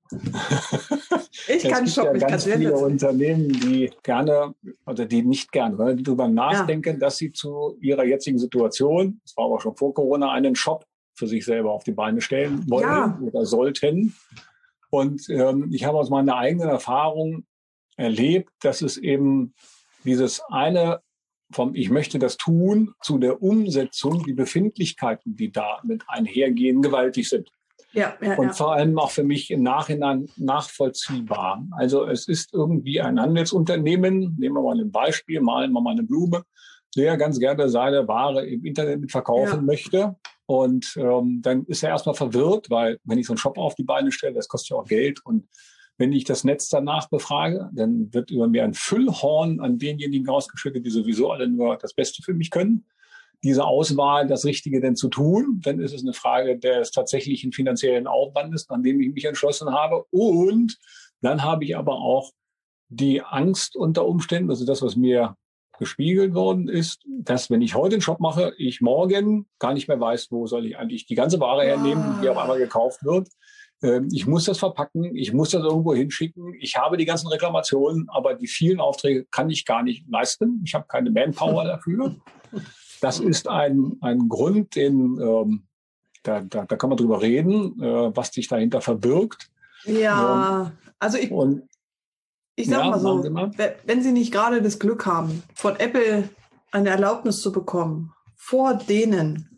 ich kann es gibt shoppen, ja ganz ich kann viele Unternehmen, die gerne oder die nicht gerne, sondern die darüber nachdenken, ja. dass sie zu ihrer jetzigen Situation, das war aber schon vor Corona, einen Shop für sich selber auf die Beine stellen wollen ja. oder sollten. Und ähm, ich habe aus meiner eigenen Erfahrung erlebt, dass es eben dieses eine vom ich möchte das tun zu der Umsetzung, die Befindlichkeiten, die da mit einhergehen, gewaltig sind. Ja, ja, und ja. vor allem auch für mich im Nachhinein nachvollziehbar. Also es ist irgendwie ein Handelsunternehmen, nehmen wir mal ein Beispiel, malen wir mal eine Blume, der ganz gerne seine Ware im Internet mit verkaufen Ja. möchte. Und ähm, dann ist er erstmal verwirrt, weil wenn ich so einen Shop auf die Beine stelle, das kostet ja auch Geld. Und wenn ich das Netz danach befrage, dann wird über mir ein Füllhorn an denjenigen ausgeschüttet, die sowieso alle nur das Beste für mich können. Diese Auswahl, das Richtige denn zu tun, dann ist es eine Frage des tatsächlichen finanziellen Aufwandes, an dem ich mich entschlossen habe. Und dann habe ich aber auch die Angst unter Umständen, also das, was mir gespiegelt worden ist, dass wenn ich heute einen Shop mache, ich morgen gar nicht mehr weiß, wo soll ich eigentlich die ganze Ware hernehmen, die auf einmal gekauft wird. Ich muss das verpacken, ich muss das irgendwo hinschicken. Ich habe die ganzen Reklamationen, aber die vielen Aufträge kann ich gar nicht leisten. Ich habe keine Manpower dafür. Das ist ein, ein Grund, den, ähm, da, da, da kann man drüber reden, äh, was sich dahinter verbirgt. Ja, ähm, also ich, und, ich sag ja, mal so, Sie mal. wenn Sie nicht gerade das Glück haben, von Apple eine Erlaubnis zu bekommen, vor denen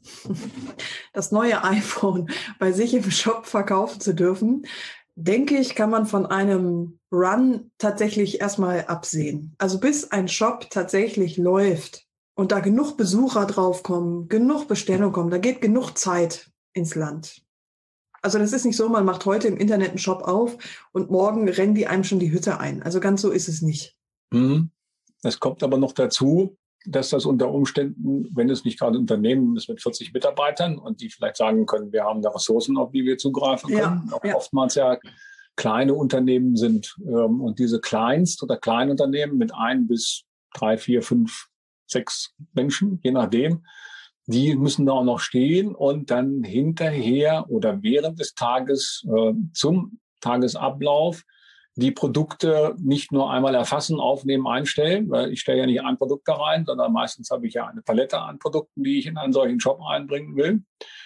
das neue iPhone bei sich im Shop verkaufen zu dürfen, denke ich, kann man von einem Run tatsächlich erstmal absehen. Also bis ein Shop tatsächlich läuft und da genug Besucher draufkommen, genug Bestellungen kommen, da geht genug Zeit ins Land. Also das ist nicht so, man macht heute im Internet einen Shop auf und morgen rennen die einem schon die Hütte ein. Also ganz so ist es nicht. Mhm. Es kommt aber noch dazu, dass das unter Umständen, wenn es nicht gerade ein Unternehmen ist mit vierzig Mitarbeitern und die vielleicht sagen können, wir haben da Ressourcen, auf die wir zugreifen können, Ja, auch ja. oftmals ja kleine Unternehmen sind. Und diese Kleinst- oder Kleinunternehmen mit ein bis drei, vier, fünf, sechs Menschen, je nachdem, die müssen da auch noch stehen und dann hinterher oder während des Tages äh, zum Tagesablauf die Produkte nicht nur einmal erfassen, aufnehmen, einstellen, weil ich stelle ja nicht ein Produkt da rein, sondern meistens habe ich ja eine Palette an Produkten, die ich in einen solchen Shop einbringen will.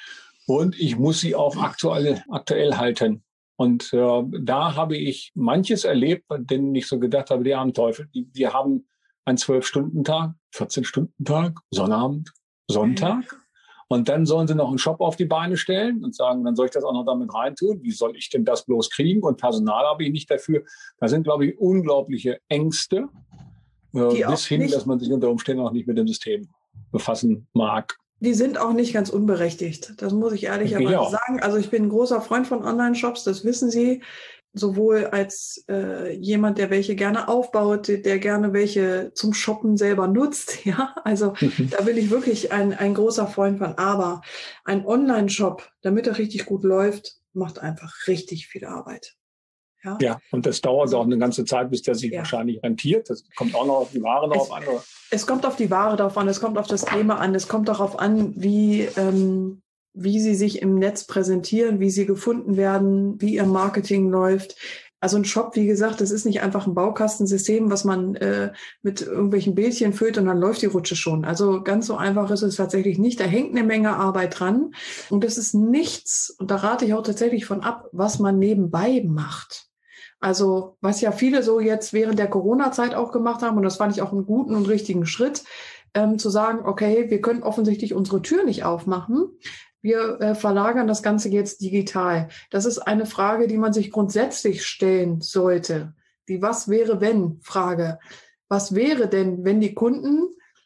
Und ich muss sie auch aktuell, aktuell halten. Und äh, da habe ich manches erlebt, bei denen ich so gedacht habe, die armen Teufel, die, die haben einen zwölf-Stunden-Tag, vierzehn-Stunden-Tag, Sonnabend, Sonntag. Und dann sollen sie noch einen Shop auf die Beine stellen und sagen, dann soll ich das auch noch damit reintun. Wie soll ich denn das bloß kriegen? Und Personal habe ich nicht dafür. Da sind, glaube ich, unglaubliche Ängste, äh, bis hin, nicht, dass man sich unter Umständen auch nicht mit dem System befassen mag. Die sind auch nicht ganz unberechtigt. Das muss ich ehrlicherweise sagen. Also ich bin ein großer Freund von Online-Shops, das wissen Sie. Sowohl als äh, jemand, der welche gerne aufbaut, der gerne welche zum Shoppen selber nutzt. Ja, also da bin ich wirklich ein, ein großer Freund von. Aber ein Online-Shop, damit er richtig gut läuft, macht einfach richtig viel Arbeit. Ja, ja, und das dauert also, auch eine ganze Zeit, bis der sich ja. wahrscheinlich rentiert. Das kommt auch noch auf die Ware drauf an. Oder? Es kommt auf die Ware drauf an, es kommt auf das Thema an, es kommt darauf an, wie, ähm, wie Sie sich im Netz präsentieren, wie Sie gefunden werden, wie Ihr Marketing läuft. Also ein Shop, wie gesagt, das ist nicht einfach ein Baukastensystem, was man äh, mit irgendwelchen Bildchen füllt und dann läuft die Rutsche schon. Also ganz so einfach ist es tatsächlich nicht. Da hängt eine Menge Arbeit dran und das ist nichts, und da rate ich auch tatsächlich von ab, was man nebenbei macht. Also was ja viele so jetzt während der Corona-Zeit auch gemacht haben, und das fand ich auch einen guten und richtigen Schritt, ähm, zu sagen, okay, wir können offensichtlich unsere Tür nicht aufmachen. Wir äh, verlagern das Ganze jetzt digital. Das ist eine Frage, die man sich grundsätzlich stellen sollte. Die Was wäre wenn Frage. Was wäre denn, wenn die Kunden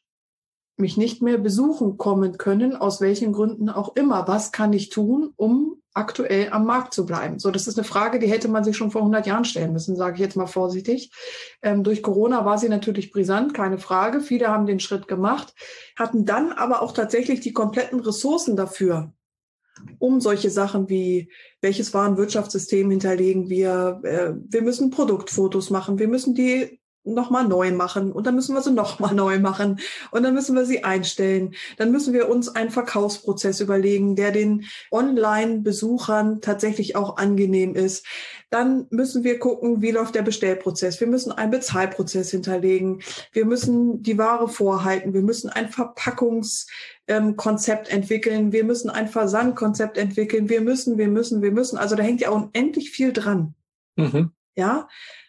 mich nicht mehr besuchen kommen können, aus welchen Gründen auch immer? Was kann ich tun, um aktuell am Markt zu bleiben? So, das ist eine Frage, die hätte man sich schon vor hundert Jahren stellen müssen, sage ich jetzt mal vorsichtig. Ähm, durch Corona war sie natürlich brisant, keine Frage. Viele haben den Schritt gemacht, hatten dann aber auch tatsächlich die kompletten Ressourcen dafür, um solche Sachen wie, welches Warenwirtschaftssystem hinterlegen wir, äh, wir müssen Produktfotos machen, wir müssen die nochmal neu machen und dann müssen wir sie nochmal neu machen und dann müssen wir sie einstellen. Dann müssen wir uns einen Verkaufsprozess überlegen, der den Online-Besuchern tatsächlich auch angenehm ist. Dann müssen wir gucken, wie läuft der Bestellprozess. Wir müssen einen Bezahlprozess hinterlegen. Wir müssen die Ware vorhalten. Wir müssen ein Verpackungskonzept entwickeln. Wir müssen ein Versandkonzept entwickeln. Wir müssen, wir müssen, wir müssen. Also da hängt ja unendlich viel dran. Mhm. Ja.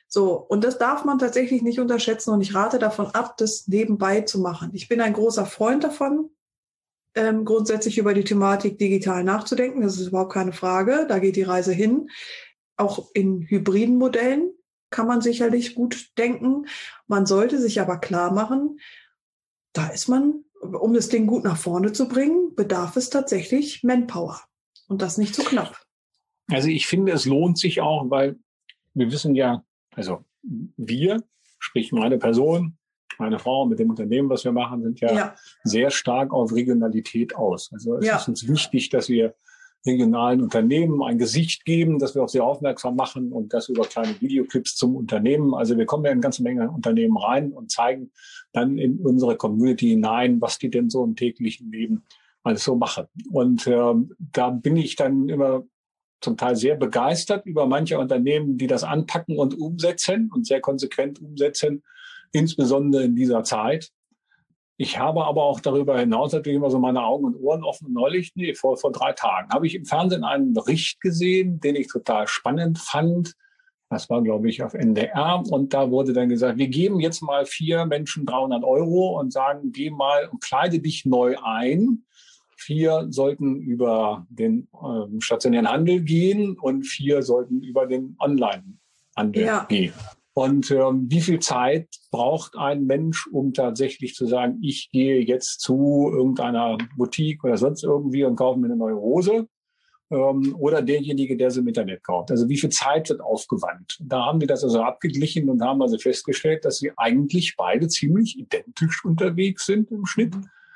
So, und das darf man tatsächlich nicht unterschätzen und ich rate davon ab, das nebenbei zu machen. Ich bin ein großer Freund davon, ähm, grundsätzlich über die Thematik digital nachzudenken. Das ist überhaupt keine Frage. Da geht die Reise hin. Auch in hybriden Modellen kann man sicherlich gut denken. Man sollte sich aber klar machen, da ist man, um das Ding gut nach vorne zu bringen, bedarf es tatsächlich Manpower. Und das nicht zu knapp. Also ich finde, es lohnt sich auch, weil wir wissen ja, also wir, sprich meine Person, meine Frau mit dem Unternehmen, was wir machen, sind ja, ja. sehr stark auf Regionalität aus. Also es ja. ist uns wichtig, dass wir regionalen Unternehmen ein Gesicht geben, dass wir auch sehr aufmerksam machen und das über kleine Videoclips zum Unternehmen. Also wir kommen ja in eine ganze Menge Unternehmen rein und zeigen dann in unsere Community hinein, was die denn so im täglichen Leben alles so machen. Und äh, da bin ich dann immer zum Teil sehr begeistert über manche Unternehmen, die das anpacken und umsetzen und sehr konsequent umsetzen, insbesondere in dieser Zeit. Ich habe aber auch darüber hinaus natürlich immer so meine Augen und Ohren offen. Neulich, nee, vor, vor drei Tagen, habe ich im Fernsehen einen Bericht gesehen, den ich total spannend fand. Das war, glaube ich, auf N D R. Und da wurde dann gesagt, wir geben jetzt mal vier Menschen dreihundert Euro und sagen, geh mal und kleide dich neu ein. Vier sollten über den äh, stationären Handel gehen und vier sollten über den Online-Handel ja. gehen. Und ähm, wie viel Zeit braucht ein Mensch, um tatsächlich zu sagen, ich gehe jetzt zu irgendeiner Boutique oder sonst irgendwie und kaufe mir eine neue Hose? Ähm, oder derjenige, der sie im Internet kauft. Also wie viel Zeit wird aufgewandt? Da haben wir das also abgeglichen und haben also festgestellt, dass sie eigentlich beide ziemlich identisch unterwegs sind im Schnitt.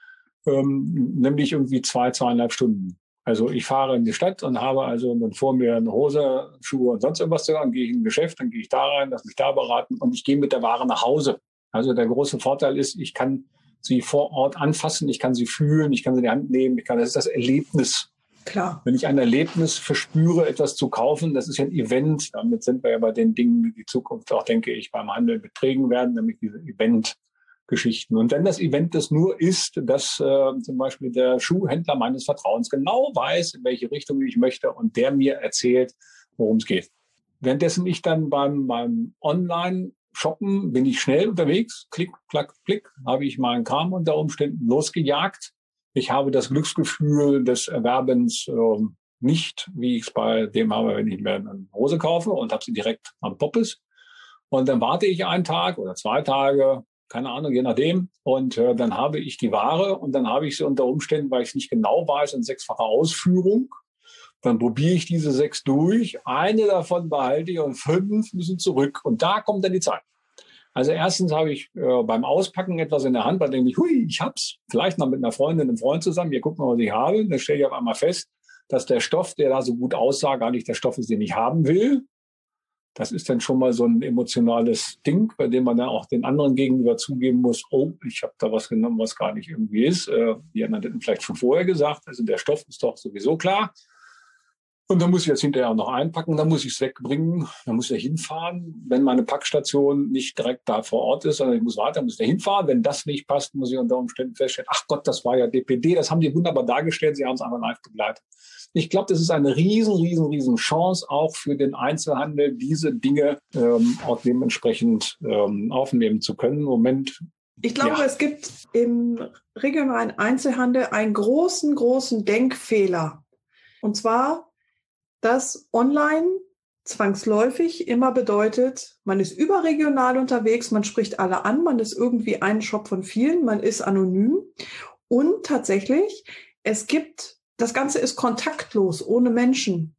Ähm, nämlich irgendwie zwei, zweieinhalb Stunden. Also ich fahre in die Stadt und habe also dann vor mir eine Hose, Schuhe und sonst irgendwas, dann gehe ich in ein Geschäft, dann gehe ich da rein, lasse mich da beraten und ich gehe mit der Ware nach Hause. Also der große Vorteil ist, ich kann sie vor Ort anfassen, ich kann sie fühlen, ich kann sie in die Hand nehmen, ich kann, das ist das Erlebnis. Klar. Wenn ich ein Erlebnis verspüre, etwas zu kaufen, das ist ja ein Event. Damit sind wir ja bei den Dingen, die die Zukunft auch, denke ich, beim Handel beträgen werden, nämlich diese Event Geschichten. Und wenn das Event das nur ist, dass äh, zum Beispiel der Schuhhändler meines Vertrauens genau weiß, in welche Richtung ich möchte und der mir erzählt, worum es geht. Währenddessen ich dann beim, beim Online-Shoppen bin ich schnell unterwegs, klick, klack, klick, habe ich meinen Kram unter Umständen losgejagt. Ich habe das Glücksgefühl des Erwerbens äh, nicht, wie ich es bei dem habe, wenn ich mir eine Hose kaufe und habe sie direkt am Poppes. Und dann warte ich einen Tag oder zwei Tage, keine Ahnung, je nachdem. Und äh, dann habe ich die Ware und dann habe ich sie unter Umständen, weil ich es nicht genau weiß, in sechsfacher Ausführung. Dann probiere ich diese sechs durch. Eine davon behalte ich und fünf müssen zurück. Und da kommt dann die Zeit. Also erstens habe ich äh, beim Auspacken etwas in der Hand, bei dem ich, hui, ich hab's. Vielleicht noch mit einer Freundin, einem Freund zusammen. Hier, guck mal, was ich habe. Dann stelle ich auf einmal fest, dass der Stoff, der da so gut aussah, gar nicht der Stoff ist, den ich haben will. Das ist dann schon mal so ein emotionales Ding, bei dem man dann auch den anderen gegenüber zugeben muss, oh, ich habe da was genommen, was gar nicht irgendwie ist. Äh, die anderen hätten vielleicht schon vorher gesagt, also der Stoff ist doch sowieso klar. Und dann muss ich jetzt hinterher noch einpacken, dann muss ich es wegbringen, dann muss ich hinfahren. Wenn meine Packstation nicht direkt da vor Ort ist, sondern ich muss weiter, muss ich da hinfahren. Wenn das nicht passt, muss ich unter Umständen feststellen, ach Gott, das war ja D P D, das haben die wunderbar dargestellt, sie haben es einfach live begleitet. Ich glaube, das ist eine riesen, riesen, riesen Chance auch für den Einzelhandel, diese Dinge ähm, auch dementsprechend ähm, aufnehmen zu können. Im Moment. Ich glaube, ja. Es gibt im regionalen Einzelhandel einen großen, großen Denkfehler. Und zwar, dass online zwangsläufig immer bedeutet, man ist überregional unterwegs, man spricht alle an, man ist irgendwie ein Shop von vielen, man ist anonym. Und tatsächlich, es gibt Das Ganze ist kontaktlos, ohne Menschen.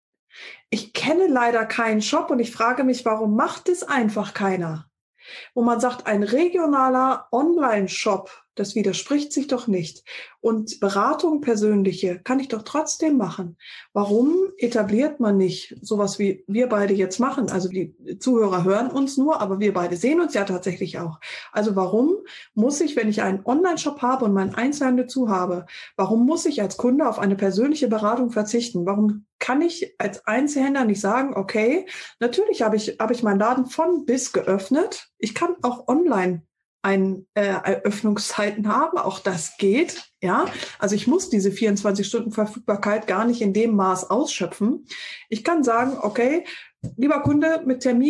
Ich kenne leider keinen Shop und ich frage mich, warum macht es einfach keiner? Wo man sagt, ein regionaler Online-Shop, das widerspricht sich doch nicht. Und Beratung persönliche kann ich doch trotzdem machen. Warum etabliert man nicht sowas, wie wir beide jetzt machen? Also die Zuhörer hören uns nur, aber wir beide sehen uns ja tatsächlich auch. Also warum muss ich, wenn ich einen Online-Shop habe und meinen Einzelhandel zu habe, warum muss ich als Kunde auf eine persönliche Beratung verzichten? Warum kann ich als Einzelhändler nicht sagen, okay, natürlich habe ich, habe ich meinen Laden von bis geöffnet. Ich kann auch online ein, äh, Eröffnungszeiten haben, auch das geht, ja. Also ich muss diese vierundzwanzig Stunden Verfügbarkeit gar nicht in dem Maß ausschöpfen. Ich kann sagen, okay, lieber Kunde mit Termin,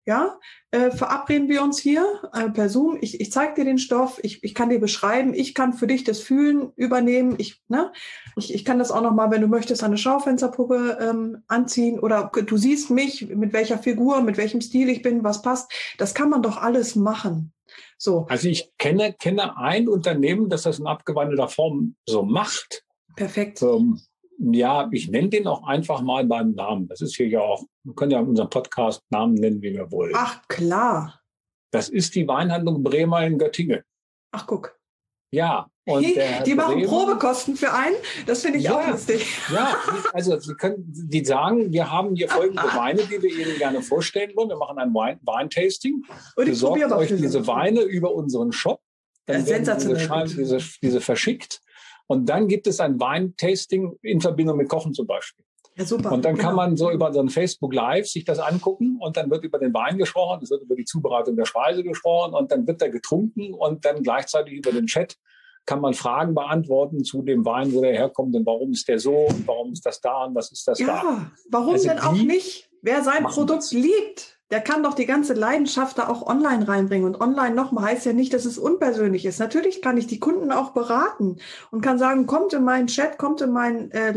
ja, äh, verabreden wir uns hier äh, per Zoom. Ich, ich zeige dir den Stoff, ich, ich kann dir beschreiben, ich kann für dich das Fühlen übernehmen. Ich, ne, ich, ich kann das auch nochmal, wenn du möchtest, eine Schaufensterpuppe ähm, anziehen oder du siehst mich, mit welcher Figur, mit welchem Stil ich bin, was passt. Das kann man doch alles machen. So. Also ich kenne, kenne ein Unternehmen, das das in abgewandelter Form so macht. Perfekt. Ähm, Ja, ich nenne den auch einfach mal beim Namen. Das ist hier ja auch, wir können ja in unserem Podcast Namen nennen, wie wir wollen. Ach, klar. Das ist die Weinhandlung Bremer in Göttingen. Ach, guck. Ja. Und Hey, der die machen Bremer, Probekosten für einen. Das finde ich ja, auch lustig. Ja, also Sie können, die sagen, wir haben hier folgende Weine, die wir Ihnen gerne vorstellen wollen. Wir machen ein Wein, Weintasting. Und ich Besorgt probiere euch diese Weine über unseren Shop. Dann Ja, werden diese, sensationell Schal- gut. diese, diese verschickt. Und dann gibt es ein Weintasting in Verbindung mit Kochen zum Beispiel. Ja, super. Und dann kann Genau. man so über so ein Facebook Live sich das angucken und dann wird über den Wein gesprochen, es wird über die Zubereitung der Speise gesprochen und dann wird er getrunken und dann gleichzeitig über den Chat kann man Fragen beantworten zu dem Wein, wo der herkommt und warum ist der so und warum ist das da und was ist das da. Ja, warum Also denn auch die nicht? Wer sein machen Produkt das. liebt, der kann doch die ganze Leidenschaft da auch online reinbringen. Und online nochmal heißt ja nicht, dass es unpersönlich ist. Natürlich kann ich die Kunden auch beraten und kann sagen, kommt in meinen Chat, kommt in meinen äh,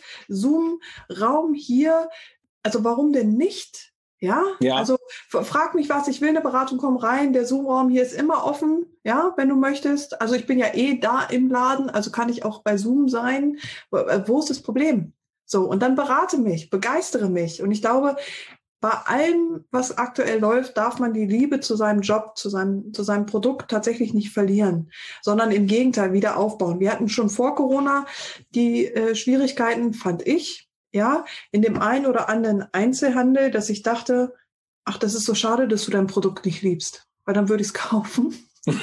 Live-Zoom-Raum hier. Also warum denn nicht? Ja, Ja. also f- frag mich was, ich will eine Beratung, komm rein, der Zoom-Raum hier ist immer offen, ja, wenn du möchtest. Also ich bin ja eh da im Laden, also kann ich auch bei Zoom sein. Wo, äh, wo ist das Problem? So, und dann berate mich, begeistere mich. Und ich glaube, bei allem, was aktuell läuft, darf man die Liebe zu seinem Job, zu seinem, zu seinem Produkt tatsächlich nicht verlieren, sondern im Gegenteil wieder aufbauen. Wir hatten schon vor Corona die äh, Schwierigkeiten, fand ich, ja, in dem einen oder anderen Einzelhandel, dass ich dachte, ach, das ist so schade, dass du dein Produkt nicht liebst, weil dann würde ich es kaufen.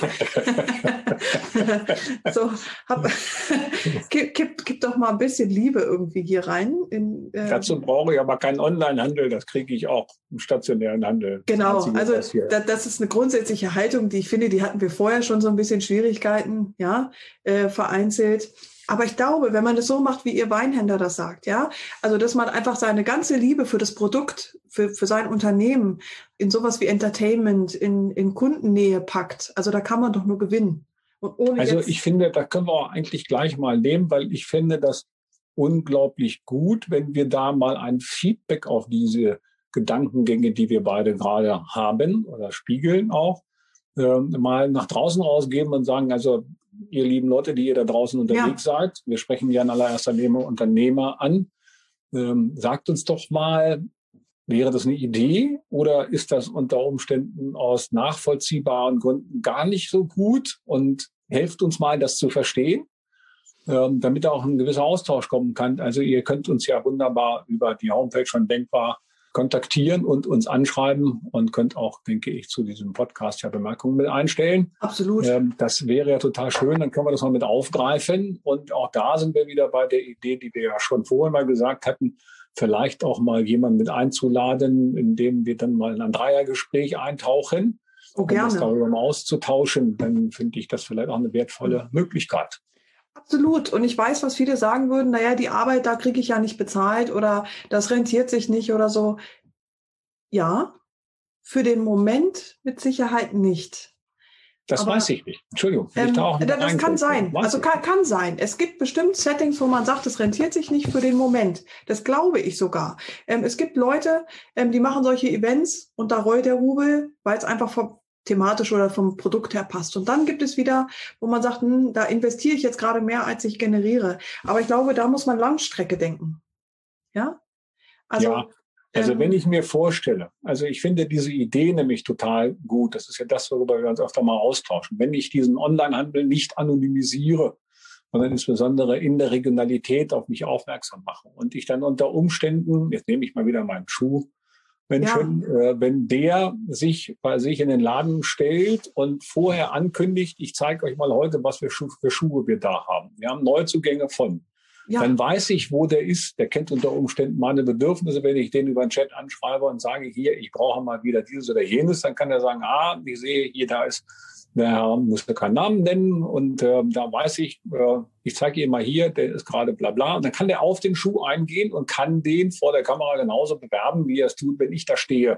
so, hab, gib, gib, gib doch mal ein bisschen Liebe irgendwie hier rein. In, äh, Dazu brauche ich aber keinen Online-Handel, das kriege ich auch im stationären Handel. Genau, Das Einzige, also was hier- da, das ist eine grundsätzliche Haltung, die ich finde, die hatten wir vorher schon so ein bisschen Schwierigkeiten, ja, äh, vereinzelt. Aber ich glaube, wenn man das so macht, wie Ihr Weinhändler das sagt, ja, also dass man einfach seine ganze Liebe für das Produkt, für, für sein Unternehmen in sowas wie Entertainment, in, in Kundennähe packt, also da kann man doch nur gewinnen. Und ohne Also jetzt, ich finde, da können wir auch eigentlich gleich mal nehmen, weil ich finde das unglaublich gut, wenn wir da mal ein Feedback auf diese Gedankengänge, die wir beide gerade haben oder spiegeln auch, äh, mal nach draußen rausgeben und sagen, also ihr lieben Leute, die ihr da draußen unterwegs Ja. seid, wir sprechen ja in allererster Linie Unternehmer an, ähm, sagt uns doch mal, wäre das eine Idee oder ist das unter Umständen aus nachvollziehbaren Gründen gar nicht so gut und helft uns mal, das zu verstehen, ähm, damit auch ein gewisser Austausch kommen kann. Also ihr könnt uns ja wunderbar über die Homepage von Denkbar kontaktieren und uns anschreiben und könnt auch, denke ich, zu diesem Podcast ja Bemerkungen mit einstellen. absolut. Ähm, das wäre ja total schön, dann können wir das mal mit aufgreifen. Und auch da sind wir wieder bei der Idee, die wir ja schon vorhin mal gesagt hatten, vielleicht auch mal jemanden mit einzuladen, indem wir dann mal in ein Dreiergespräch eintauchen, Oh, um das gerne. darüber mal auszutauschen. Dann finde ich das vielleicht auch eine wertvolle Möglichkeit. Absolut. Und ich weiß, was viele sagen würden, naja, die Arbeit, da kriege ich ja nicht bezahlt oder das rentiert sich nicht oder so. Ja, für den Moment mit Sicherheit nicht. Das Aber, weiß ich nicht. Entschuldigung. will ich Ähm, da auch das mit kann reingreifen? sein. Weiß Also ich kann, kann sein. Es gibt bestimmt Settings, wo man sagt, es rentiert sich nicht für den Moment. Das glaube ich sogar. Ähm, es gibt Leute, ähm, die machen solche Events und da rollt der Rubel, weil es einfach vom thematisch oder vom Produkt her passt. Und dann gibt es wieder, wo man sagt, hm, da investiere ich jetzt gerade mehr, als ich generiere. Aber ich glaube, da muss man Langstrecke denken. Ja? Also, ja, also ähm, wenn ich mir vorstelle, also ich finde diese Idee nämlich total gut. Das ist ja das, worüber wir uns öfter mal austauschen. Wenn ich diesen Onlinehandel nicht anonymisiere, sondern insbesondere in der Regionalität auf mich aufmerksam mache und ich dann unter Umständen, jetzt nehme ich mal wieder meinen Schuh, Menschen, ja. äh, wenn der sich bei sich in den Laden stellt und vorher ankündigt, ich zeige euch mal heute, was für, Schu- für Schuhe wir da haben. Wir haben Neuzugänge von. Ja. Dann weiß ich, wo der ist. Der kennt unter Umständen meine Bedürfnisse. Wenn ich den über den Chat anschreibe und sage, hier, ich brauche mal wieder dieses oder jenes, dann kann er sagen, ah, ich sehe, hier, da ist der Herr, muss ja keinen Namen nennen. Und äh, da weiß ich, äh, ich zeige ihm mal hier, der ist gerade bla bla. Und dann kann der auf den Schuh eingehen und kann den vor der Kamera genauso bewerben, wie er es tut, wenn ich da stehe.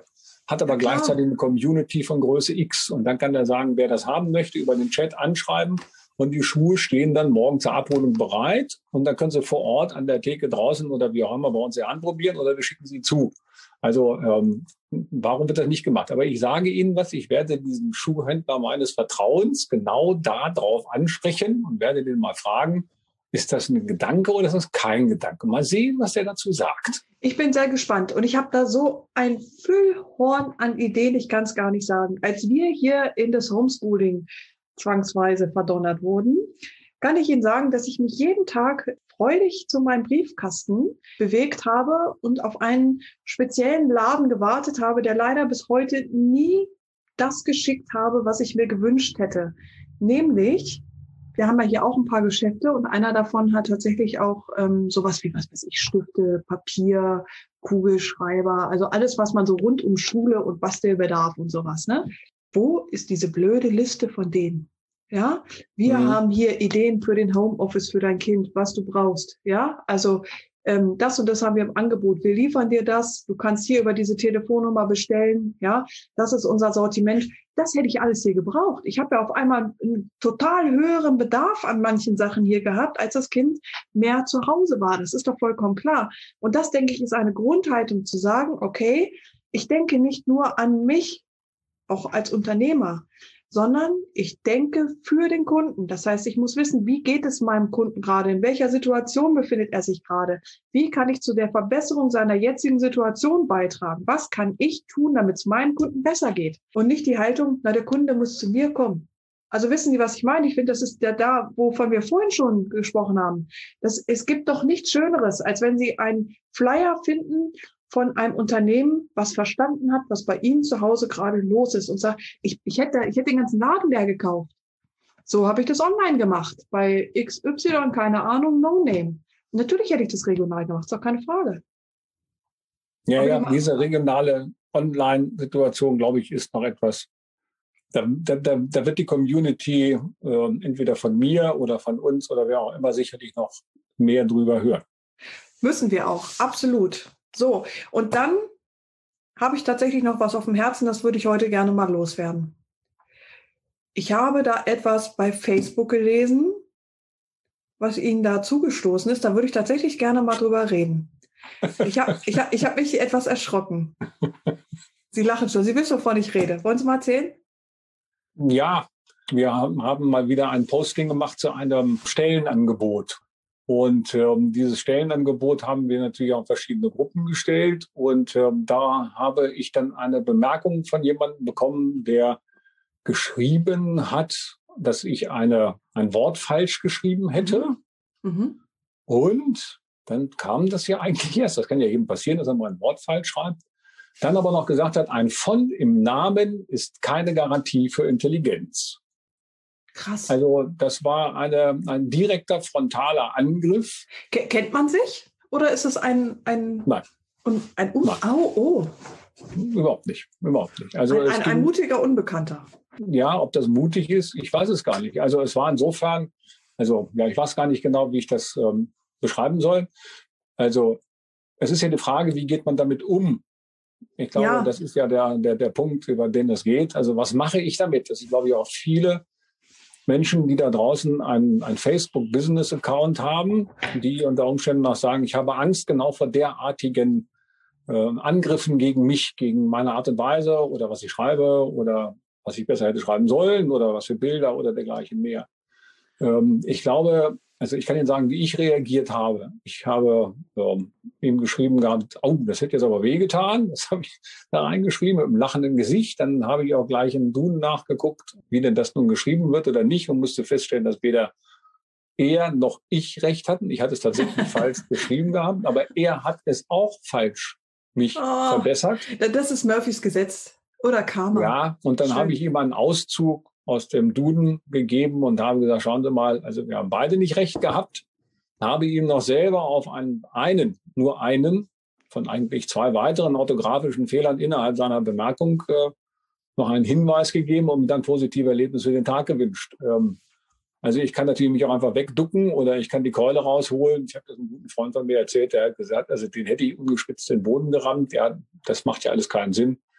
hat aber Ja, klar. gleichzeitig eine Community von Größe X. Und dann kann er sagen, wer das haben möchte, über den Chat anschreiben. Und die Schuhe stehen dann morgen zur Abholung bereit. Und dann können Sie vor Ort an der Theke draußen oder wie auch immer bei uns ja anprobieren oder wir schicken Sie zu. Also ähm, warum wird das nicht gemacht? Aber ich sage Ihnen was, ich werde diesen Schuhhändler meines Vertrauens genau da drauf ansprechen und werde den mal fragen, ist das ein Gedanke oder ist das kein Gedanke? Mal sehen, was der dazu sagt. Ich bin sehr gespannt und ich habe da so ein Füllhorn an Ideen, ich kann es gar nicht sagen. Als wir hier in das Homeschooling zwangsweise verdonnert wurden, kann ich Ihnen sagen, dass ich mich jeden Tag freudig zu meinem Briefkasten bewegt habe und auf einen speziellen Laden gewartet habe, der leider bis heute nie das geschickt habe, was ich mir gewünscht hätte. Nämlich, wir haben ja hier auch ein paar Geschäfte und einer davon hat tatsächlich auch ähm, sowas wie, was weiß ich, Stifte, Papier, Kugelschreiber, also alles, was man so rund um Schule und Bastelbedarf und sowas, ne? Wo ist diese blöde Liste von denen? Ja, wir mhm. haben hier Ideen für den Homeoffice für dein Kind, was du brauchst. Ja, also ähm, das und das haben wir im Angebot. Wir liefern dir das. Du kannst hier über diese Telefonnummer bestellen. Ja, das ist unser Sortiment. Das hätte ich alles hier gebraucht. Ich habe ja auf einmal einen total höheren Bedarf an manchen Sachen hier gehabt, als das Kind mehr zu Hause war. Das ist doch vollkommen klar. Und das, denke ich, ist eine Grundhaltung zu sagen, okay, ich denke nicht nur an mich, auch als Unternehmer, sondern ich denke für den Kunden. Das heißt, ich muss wissen, wie geht es meinem Kunden gerade? In welcher Situation befindet er sich gerade? Wie kann ich zu der Verbesserung seiner jetzigen Situation beitragen? Was kann ich tun, damit es meinem Kunden besser geht? Und nicht die Haltung, na, der Kunde muss zu mir kommen. Also wissen Sie, was ich meine? Ich finde, das ist ja da, wovon wir vorhin schon gesprochen haben. Das, es gibt doch nichts Schöneres, als wenn Sie einen Flyer finden von einem Unternehmen, was verstanden hat, was bei Ihnen zu Hause gerade los ist und sagt, ich, ich hätte, ich hätte den ganzen Laden leer gekauft. So habe ich das online gemacht. Bei X Y, keine Ahnung, No Name. Natürlich hätte ich das regional gemacht, ist doch keine Frage. Ja, Aber ja, diese regionale Online-Situation, glaube ich, ist noch etwas, da, da, da wird die Community äh, entweder von mir oder von uns oder wer auch immer sicherlich noch mehr drüber hören. Müssen wir auch, absolut. So, und dann habe ich tatsächlich noch was auf dem Herzen, das würde ich heute gerne mal loswerden. Ich habe da etwas bei Facebook gelesen, was Ihnen da zugestoßen ist. Da würde ich tatsächlich gerne mal drüber reden. Ich habe ich hab, ich hab mich etwas erschrocken. Sie lachen schon, Sie wissen, wovon ich rede. Wollen Sie mal erzählen? Ja, wir haben, haben mal wieder ein Posting gemacht zu einem Stellenangebot. Und ähm, dieses Stellenangebot haben wir natürlich auch in verschiedene Gruppen gestellt. Und ähm, da habe ich dann eine Bemerkung von jemandem bekommen, der geschrieben hat, dass ich eine, ein Wort falsch geschrieben hätte. Mhm. Und dann kam das ja eigentlich erst. Das kann ja jedem passieren, dass er mal ein Wort falsch schreibt. Dann aber noch gesagt hat, ein von im Namen ist keine Garantie für Intelligenz. Krass. Also das war eine, ein direkter frontaler Angriff. K- kennt man sich? Oder ist es ein... ein Nein. Und ein Un- oh, oh. Überhaupt nicht. Überhaupt nicht. Also ein, es ein, ging, ein mutiger Unbekannter. Ja, ob das mutig ist, ich weiß es gar nicht. Also es war insofern, also ja, ich weiß gar nicht genau, wie ich das ähm, beschreiben soll. Also es ist ja die Frage, wie geht man damit um? Ich glaube, ja. das ist ja der, der, der Punkt, über den es geht. Also was mache ich damit? Das ist, glaube ich, auch viele Menschen, die da draußen einen, einen Facebook-Business-Account haben, die unter Umständen auch sagen, ich habe Angst genau vor derartigen äh, Angriffen gegen mich, gegen meine Art und Weise oder was ich schreibe oder was ich besser hätte schreiben sollen oder was für Bilder oder dergleichen mehr. Ähm, ich glaube, also ich kann Ihnen sagen, wie ich reagiert habe. Ich habe ähm, ihm geschrieben gehabt, oh, das hätte jetzt aber wehgetan. Das habe ich da reingeschrieben mit einem lachenden Gesicht. Dann habe ich auch gleich im Duden nachgeguckt, wie denn das nun geschrieben wird oder nicht und musste feststellen, dass weder er noch ich recht hatten. Ich hatte es tatsächlich falsch geschrieben gehabt, aber er hat es auch falsch mich oh, verbessert. Das ist Murphys Gesetz oder Karma. Ja, und dann Schön. habe ich ihm einen Auszug aus dem Duden gegeben und habe gesagt, schauen Sie mal, also wir haben beide nicht recht gehabt. Habe ihm noch selber auf einen, einen, nur einen von eigentlich zwei weiteren orthografischen Fehlern innerhalb seiner Bemerkung äh, noch einen Hinweis gegeben und dann positive Erlebnisse für den Tag gewünscht. Ähm, also ich kann natürlich mich auch einfach wegducken oder ich kann die Keule rausholen. Ich habe das einem guten Freund von mir erzählt, der hat gesagt, also den hätte ich ungespitzt in den Boden gerammt. Ja, das macht ja alles keinen Sinn.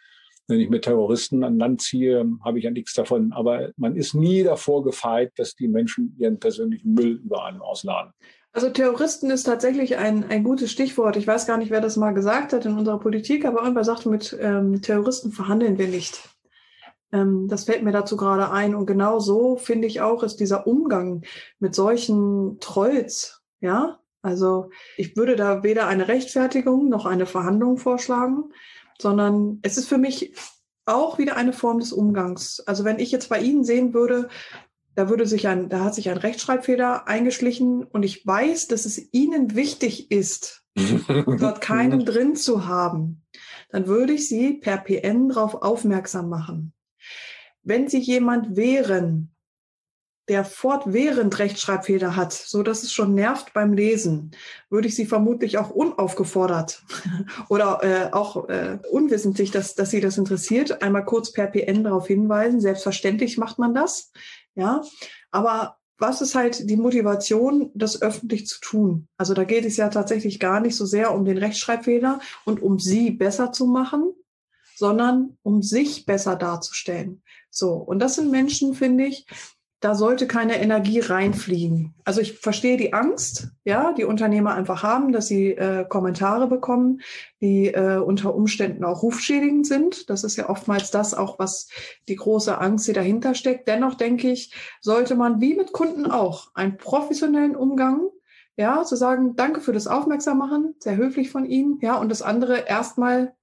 Wenn ich mit Terroristen an Land ziehe, habe ich ja nichts davon. Aber man ist nie davor gefeit, dass die Menschen ihren persönlichen Müll über einen ausladen. Also Terroristen ist tatsächlich ein, ein gutes Stichwort. Ich weiß gar nicht, wer das mal gesagt hat in unserer Politik, aber irgendwer sagte, mit ähm, Terroristen verhandeln wir nicht. Ähm, das fällt mir dazu gerade ein. Und genau so, finde ich auch, ist dieser Umgang mit solchen Trolls, ja. Also ich würde da weder eine Rechtfertigung noch eine Verhandlung vorschlagen, sondern es ist für mich auch wieder eine Form des Umgangs. Also wenn ich jetzt bei Ihnen sehen würde, da würde sich ein, da hat sich ein Rechtschreibfehler eingeschlichen und ich weiß, dass es Ihnen wichtig ist, dort keinen drin zu haben, dann würde ich Sie per P N darauf aufmerksam machen. Wenn Sie jemand wären, der fortwährend Rechtschreibfehler hat, so dass es schon nervt beim Lesen, würde ich Sie vermutlich auch unaufgefordert oder äh, auch äh, unwissentlich, dass, dass Sie das interessiert, einmal kurz per P N darauf hinweisen. Selbstverständlich macht man das, ja. Aber was ist halt die Motivation, das öffentlich zu tun? Also da geht es ja tatsächlich gar nicht so sehr um den Rechtschreibfehler und um Sie besser zu machen, sondern um sich besser darzustellen. So, und das sind Menschen, finde ich, da sollte keine Energie reinfliegen. Also ich verstehe die Angst, ja, die Unternehmer einfach haben, dass sie äh, Kommentare bekommen, die äh, unter Umständen auch rufschädigend sind. Das ist ja oftmals das auch, was die große Angst, die dahinter steckt. Dennoch denke ich, sollte man wie mit Kunden auch einen professionellen Umgang, ja, zu sagen, danke für das Aufmerksammachen, sehr höflich von Ihnen, ja, und das andere erstmal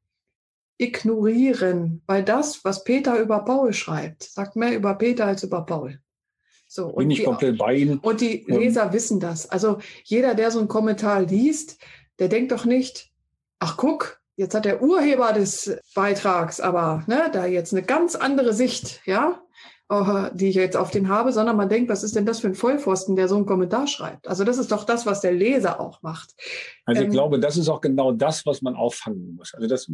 ignorieren, weil das, was Peter über Paul schreibt, sagt mehr über Peter als über Paul. So, und Bin ich die, komplett bei Ihnen. Und die Leser ähm, wissen das. Also jeder, der so einen Kommentar liest, der denkt doch nicht, ach guck, jetzt hat der Urheber des Beitrags aber ne, da jetzt eine ganz andere Sicht, ja, die ich jetzt auf den habe, sondern man denkt, was ist denn das für ein Vollpfosten, der so einen Kommentar schreibt? Also das ist doch das, was der Leser auch macht. Also ich ähm, glaube, das ist auch genau das, was man auffangen muss. Also das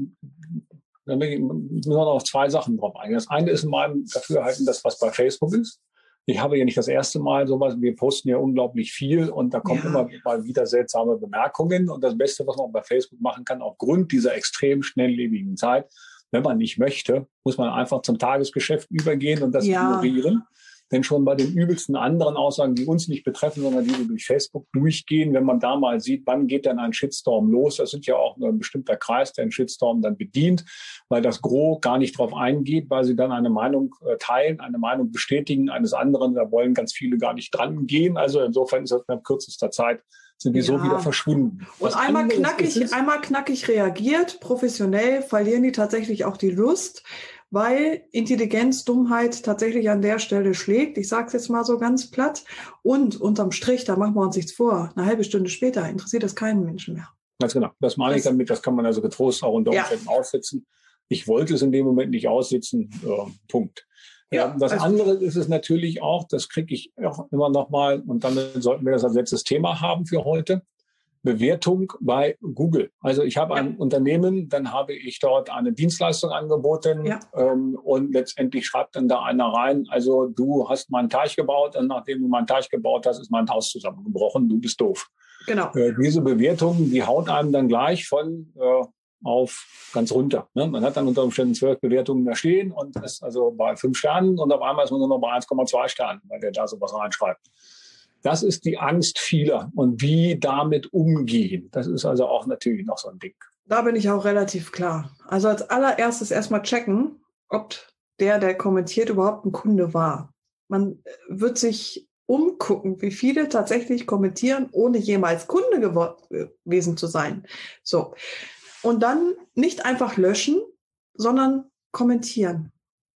da müssen wir noch auf zwei Sachen drauf eingehen. Das eine ist in meinem Dafürhalten das, was bei Facebook ist. Ich habe ja nicht das erste Mal sowas, wir posten ja unglaublich viel und da kommen ja immer mal wieder seltsame Bemerkungen. Und das Beste, was man bei Facebook machen kann, aufgrund dieser extrem schnelllebigen Zeit, wenn man nicht möchte, muss man einfach zum Tagesgeschäft übergehen und das ja. ignorieren. Denn schon bei den übelsten anderen Aussagen, die uns nicht betreffen, sondern die wir durch Facebook durchgehen, wenn man da mal sieht, wann geht denn ein Shitstorm los, das sind ja auch ein bestimmter Kreis, der einen Shitstorm dann bedient, weil das Gros gar nicht drauf eingeht, weil sie dann eine Meinung äh, teilen, eine Meinung bestätigen eines anderen, da wollen ganz viele gar nicht dran gehen. Also insofern ist das in kürzester Zeit sind die ja. so wieder verschwunden. Und Was einmal knackig, einmal knackig reagiert, professionell, verlieren die tatsächlich auch die Lust, weil Intelligenz, Dummheit tatsächlich an der Stelle schlägt. Ich sage es jetzt mal so ganz platt. Und unterm Strich, da machen wir uns nichts vor, eine halbe Stunde später interessiert das keinen Menschen mehr. Ganz genau. Das meine ich damit, das kann man also getrost auch unter Umständen ja. aussitzen. Ich wollte es in dem Moment nicht aussitzen. Äh, Punkt. Ja, das also andere ist es natürlich auch, das kriege ich auch immer noch mal, und dann sollten wir das als letztes Thema haben für heute, Bewertung bei Google. Also ich habe ja. ein Unternehmen, dann habe ich dort eine Dienstleistung angeboten ja. ähm, und letztendlich schreibt dann da einer rein, also du hast meinen Teich gebaut und nachdem du meinen Teich gebaut hast, ist mein Haus zusammengebrochen, du bist doof. Genau. Äh, diese Bewertung, die haut einem dann gleich von äh, auf ganz runter. Ne? Man hat dann unter Umständen zwölf Bewertungen da stehen und ist also bei fünf Sternen und auf einmal ist man nur noch bei eins Komma zwei Sternen, weil der da sowas reinschreibt. Das ist die Angst vieler und wie damit umgehen. Das ist also auch natürlich noch so ein Ding. Da bin ich auch relativ klar. Also als allererstes erstmal checken, ob der, der kommentiert, überhaupt ein Kunde war. Man wird sich umgucken, wie viele tatsächlich kommentieren, ohne jemals Kunde gewesen zu sein. So. Und dann nicht einfach löschen, sondern kommentieren.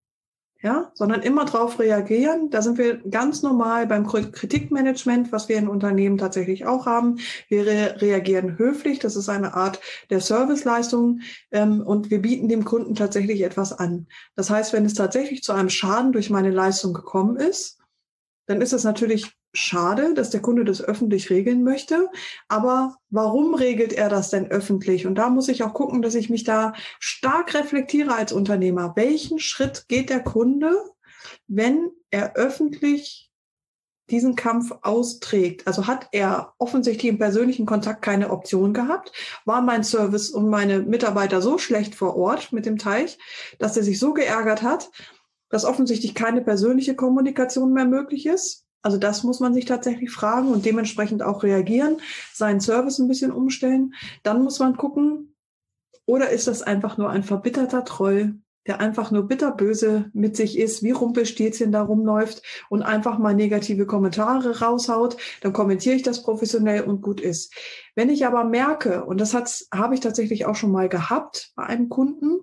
Ja, sondern immer drauf reagieren. Da sind wir ganz normal beim Kritikmanagement, was wir in Unternehmen tatsächlich auch haben. Wir re- reagieren höflich. Das ist eine Art der Serviceleistung. Ähm, und wir bieten dem Kunden tatsächlich etwas an. Das heißt, wenn es tatsächlich zu einem Schaden durch meine Leistung gekommen ist, dann ist es natürlich schade, dass der Kunde das öffentlich regeln möchte. Aber warum regelt er das denn öffentlich? Und da muss ich auch gucken, dass ich mich da stark reflektiere als Unternehmer. Welchen Schritt geht der Kunde, wenn er öffentlich diesen Kampf austrägt. Also hat er offensichtlich im persönlichen Kontakt keine Option gehabt? War mein Service und meine Mitarbeiter so schlecht vor Ort mit dem Teich, dass er sich so geärgert hat, dass offensichtlich keine persönliche Kommunikation mehr möglich ist? Also das muss man sich tatsächlich fragen und dementsprechend auch reagieren, seinen Service ein bisschen umstellen. Dann muss man gucken, oder ist das einfach nur ein verbitterter Troll, der einfach nur bitterböse mit sich ist, wie Rumpelstilzchen da rumläuft und einfach mal negative Kommentare raushaut, dann kommentiere ich das professionell und gut ist. Wenn ich aber merke, und das hat's, habe ich tatsächlich auch schon mal gehabt bei einem Kunden,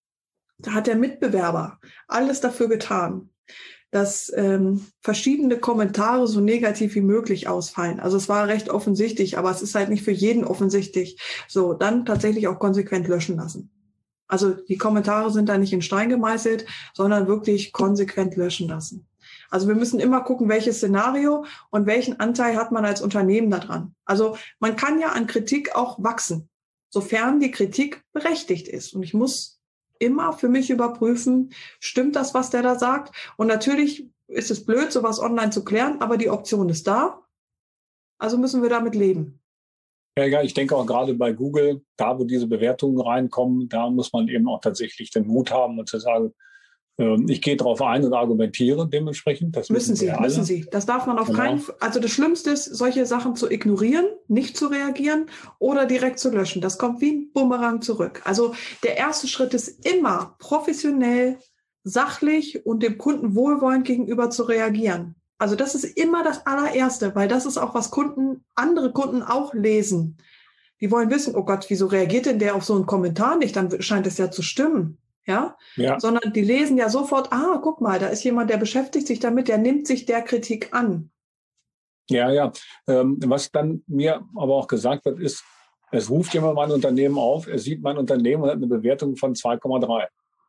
da hat der Mitbewerber alles dafür getan, dass ähm, verschiedene Kommentare so negativ wie möglich ausfallen. Also es war recht offensichtlich, aber es ist halt nicht für jeden offensichtlich. So, dann tatsächlich auch konsequent löschen lassen. Also die Kommentare sind da nicht in Stein gemeißelt, sondern wirklich konsequent löschen lassen. Also wir müssen immer gucken, welches Szenario und welchen Anteil hat man als Unternehmen daran. Also man kann ja an Kritik auch wachsen, sofern die Kritik berechtigt ist. Und ich muss immer für mich überprüfen, stimmt das, was der da sagt? Und natürlich ist es blöd, sowas online zu klären, aber die Option ist da. Also müssen wir damit leben. Ja, ja, ich denke auch gerade bei Google, da wo diese Bewertungen reinkommen, da muss man eben auch tatsächlich den Mut haben und zu sagen, äh, ich gehe drauf ein und argumentiere dementsprechend. Das müssen Sie, alle. müssen Sie. Das darf man auf genau. keinen Fall. Also das Schlimmste ist, solche Sachen zu ignorieren, nicht zu reagieren oder direkt zu löschen. Das kommt wie ein Bumerang zurück. Also der erste Schritt ist immer professionell, sachlich und dem Kunden wohlwollend gegenüber zu reagieren. Also das ist immer das allererste, weil das ist auch, was Kunden, andere Kunden auch lesen. Die wollen wissen, oh Gott, wieso reagiert denn der auf so einen Kommentar nicht? Dann scheint es ja zu stimmen, ja? Ja. Sondern die lesen ja sofort, ah, guck mal, da ist jemand, der beschäftigt sich damit, der nimmt sich der Kritik an. Ja, ja. Ähm, was dann mir aber auch gesagt wird, ist, es ruft jemand mein Unternehmen auf, er sieht mein Unternehmen und hat eine Bewertung von zwei Komma drei.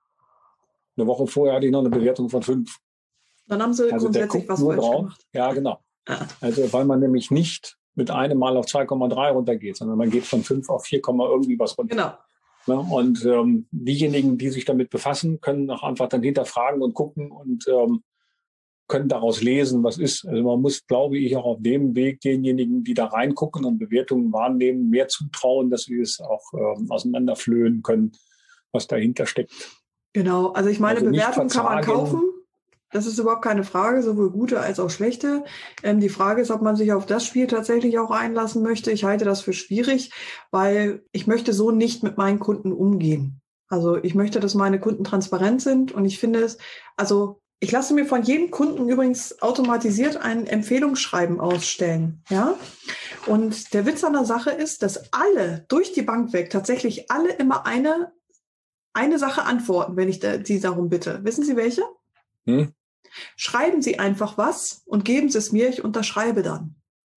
Eine Woche vorher hatte ich noch eine Bewertung von fünf. Dann haben sie also grundsätzlich was falsch drauf. gemacht. Ja, genau. Ah. Also weil man nämlich nicht mit einem Mal auf zwei Komma drei runtergeht, sondern man geht von fünf auf vier, irgendwie was runter. Genau. Ja, und ähm, diejenigen, die sich damit befassen, können auch einfach dann hinterfragen und gucken und ähm, können daraus lesen, was ist. Also man muss, glaube ich, auch auf dem Weg denjenigen, die da reingucken und Bewertungen wahrnehmen, mehr zutrauen, dass sie es auch ähm, auseinanderflöhen können, was dahinter steckt. Genau, also ich meine, also Bewertungen kann man kaufen. Das ist überhaupt keine Frage, sowohl gute als auch schlechte. Ähm, die Frage ist, ob man sich auf das Spiel tatsächlich auch einlassen möchte. Ich halte das für schwierig, weil ich möchte so nicht mit meinen Kunden umgehen. Also ich möchte, dass meine Kunden transparent sind und ich finde es, also ich lasse mir von jedem Kunden übrigens automatisiert ein Empfehlungsschreiben ausstellen. Ja? Und der Witz an der Sache ist, dass alle durch die Bank weg tatsächlich alle immer eine, eine Sache antworten, wenn ich da, sie darum bitte. Wissen Sie welche? Hm? Schreiben Sie einfach was und geben Sie es mir, ich unterschreibe dann.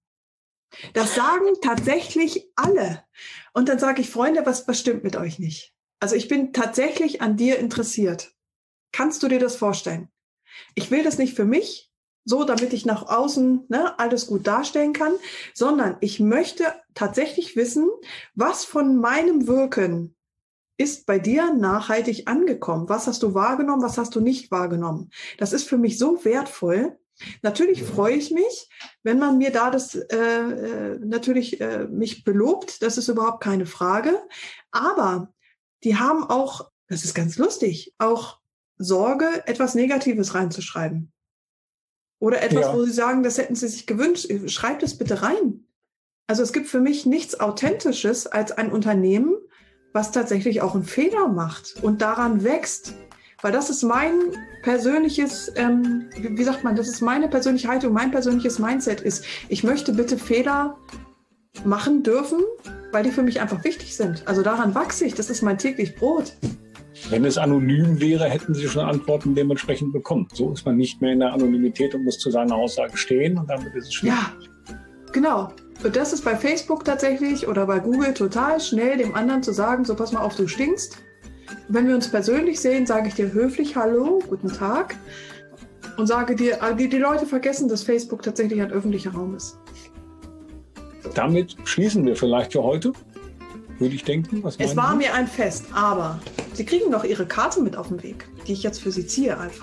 Das sagen tatsächlich alle. Und dann sage ich, Freunde, was, was stimmt mit euch nicht? Also ich bin tatsächlich an dir interessiert. Kannst du dir das vorstellen? Ich will das nicht für mich, so damit ich nach außen ne, alles gut darstellen kann, sondern ich möchte tatsächlich wissen, was von meinem Wirken ist bei dir nachhaltig angekommen? Was hast du wahrgenommen? Was hast du nicht wahrgenommen? Das ist für mich so wertvoll. Natürlich freue ich mich, wenn man mir da das äh, natürlich äh, mich belobt. Das ist überhaupt keine Frage. Aber die haben auch, das ist ganz lustig, auch Sorge, etwas Negatives reinzuschreiben. Oder etwas, ja. wo sie sagen, das hätten sie sich gewünscht. Schreibt es bitte rein. Also es gibt für mich nichts Authentisches als ein Unternehmen, was tatsächlich auch einen Fehler macht und daran wächst. Weil das ist mein persönliches, ähm, wie sagt man, das ist meine persönliche Haltung, mein persönliches Mindset ist, ich möchte bitte Fehler machen dürfen, weil die für mich einfach wichtig sind. Also daran wachse ich, das ist mein täglich Brot. Wenn es anonym wäre, hätten Sie schon Antworten dementsprechend bekommen. So ist man nicht mehr in der Anonymität und muss zu seiner Aussage stehen und damit ist es schwierig. Ja, genau. Und das ist bei Facebook tatsächlich oder bei Google total schnell, dem anderen zu sagen, so pass mal auf, du stinkst. Wenn wir uns persönlich sehen, sage ich dir höflich Hallo, guten Tag und sage dir, die, die Leute vergessen, dass Facebook tatsächlich ein öffentlicher Raum ist. So. Damit schließen wir vielleicht für heute, würde ich denken. Was es war Sie? Mir ein Fest, aber Sie kriegen noch Ihre Karte mit auf den Weg, die ich jetzt für Sie ziehe einfach.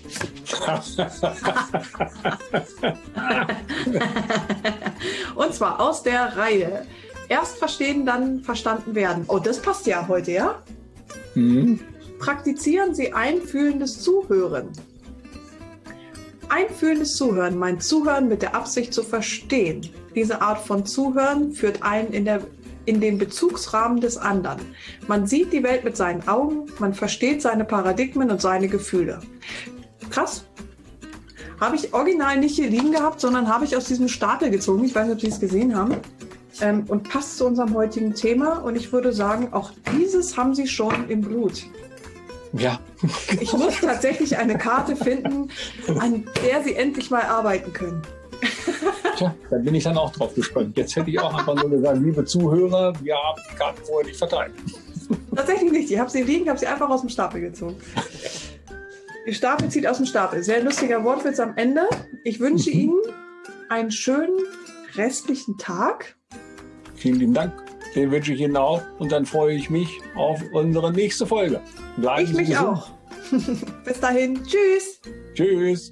Und zwar aus der Reihe Erst verstehen, dann verstanden werden. Oh, das passt ja heute, ja? Mhm. Praktizieren Sie einfühlendes Zuhören. Einfühlendes Zuhören meint Zuhören mit der Absicht zu verstehen. Diese Art von Zuhören führt einen in, der, in den Bezugsrahmen des anderen. Man sieht die Welt mit seinen Augen, man versteht seine Paradigmen und seine Gefühle. Krass. Habe ich original nicht hier liegen gehabt, sondern habe ich aus diesem Stapel gezogen. Ich weiß nicht, ob Sie es gesehen haben. Ähm, und passt zu unserem heutigen Thema. Und ich würde sagen, auch dieses haben Sie schon im Blut. Ja. Ich muss tatsächlich eine Karte finden, an der Sie endlich mal arbeiten können. Tja, da bin ich dann auch drauf gespannt. Jetzt hätte ich auch einfach nur gesagt, liebe Zuhörer, wir haben die Karten vorher nicht verteilt. Tatsächlich nicht. Ich habe sie liegen, habe sie einfach aus dem Stapel gezogen. Die Stapel zieht aus dem Stapel. Sehr lustiger Wortwitz am Ende. Ich wünsche mhm. Ihnen einen schönen restlichen Tag. Vielen lieben Dank. Den wünsche ich Ihnen auch. Und dann freue ich mich auf unsere nächste Folge. Bleiben ich Sie mich gesund. auch. Bis dahin. Tschüss. Tschüss.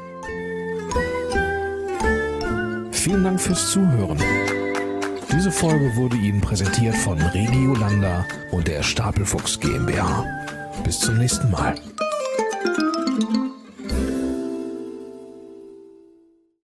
Vielen Dank fürs Zuhören. Diese Folge wurde Ihnen präsentiert von Regio Landa und der Stapelfuchs GmbH. Bis zum nächsten Mal.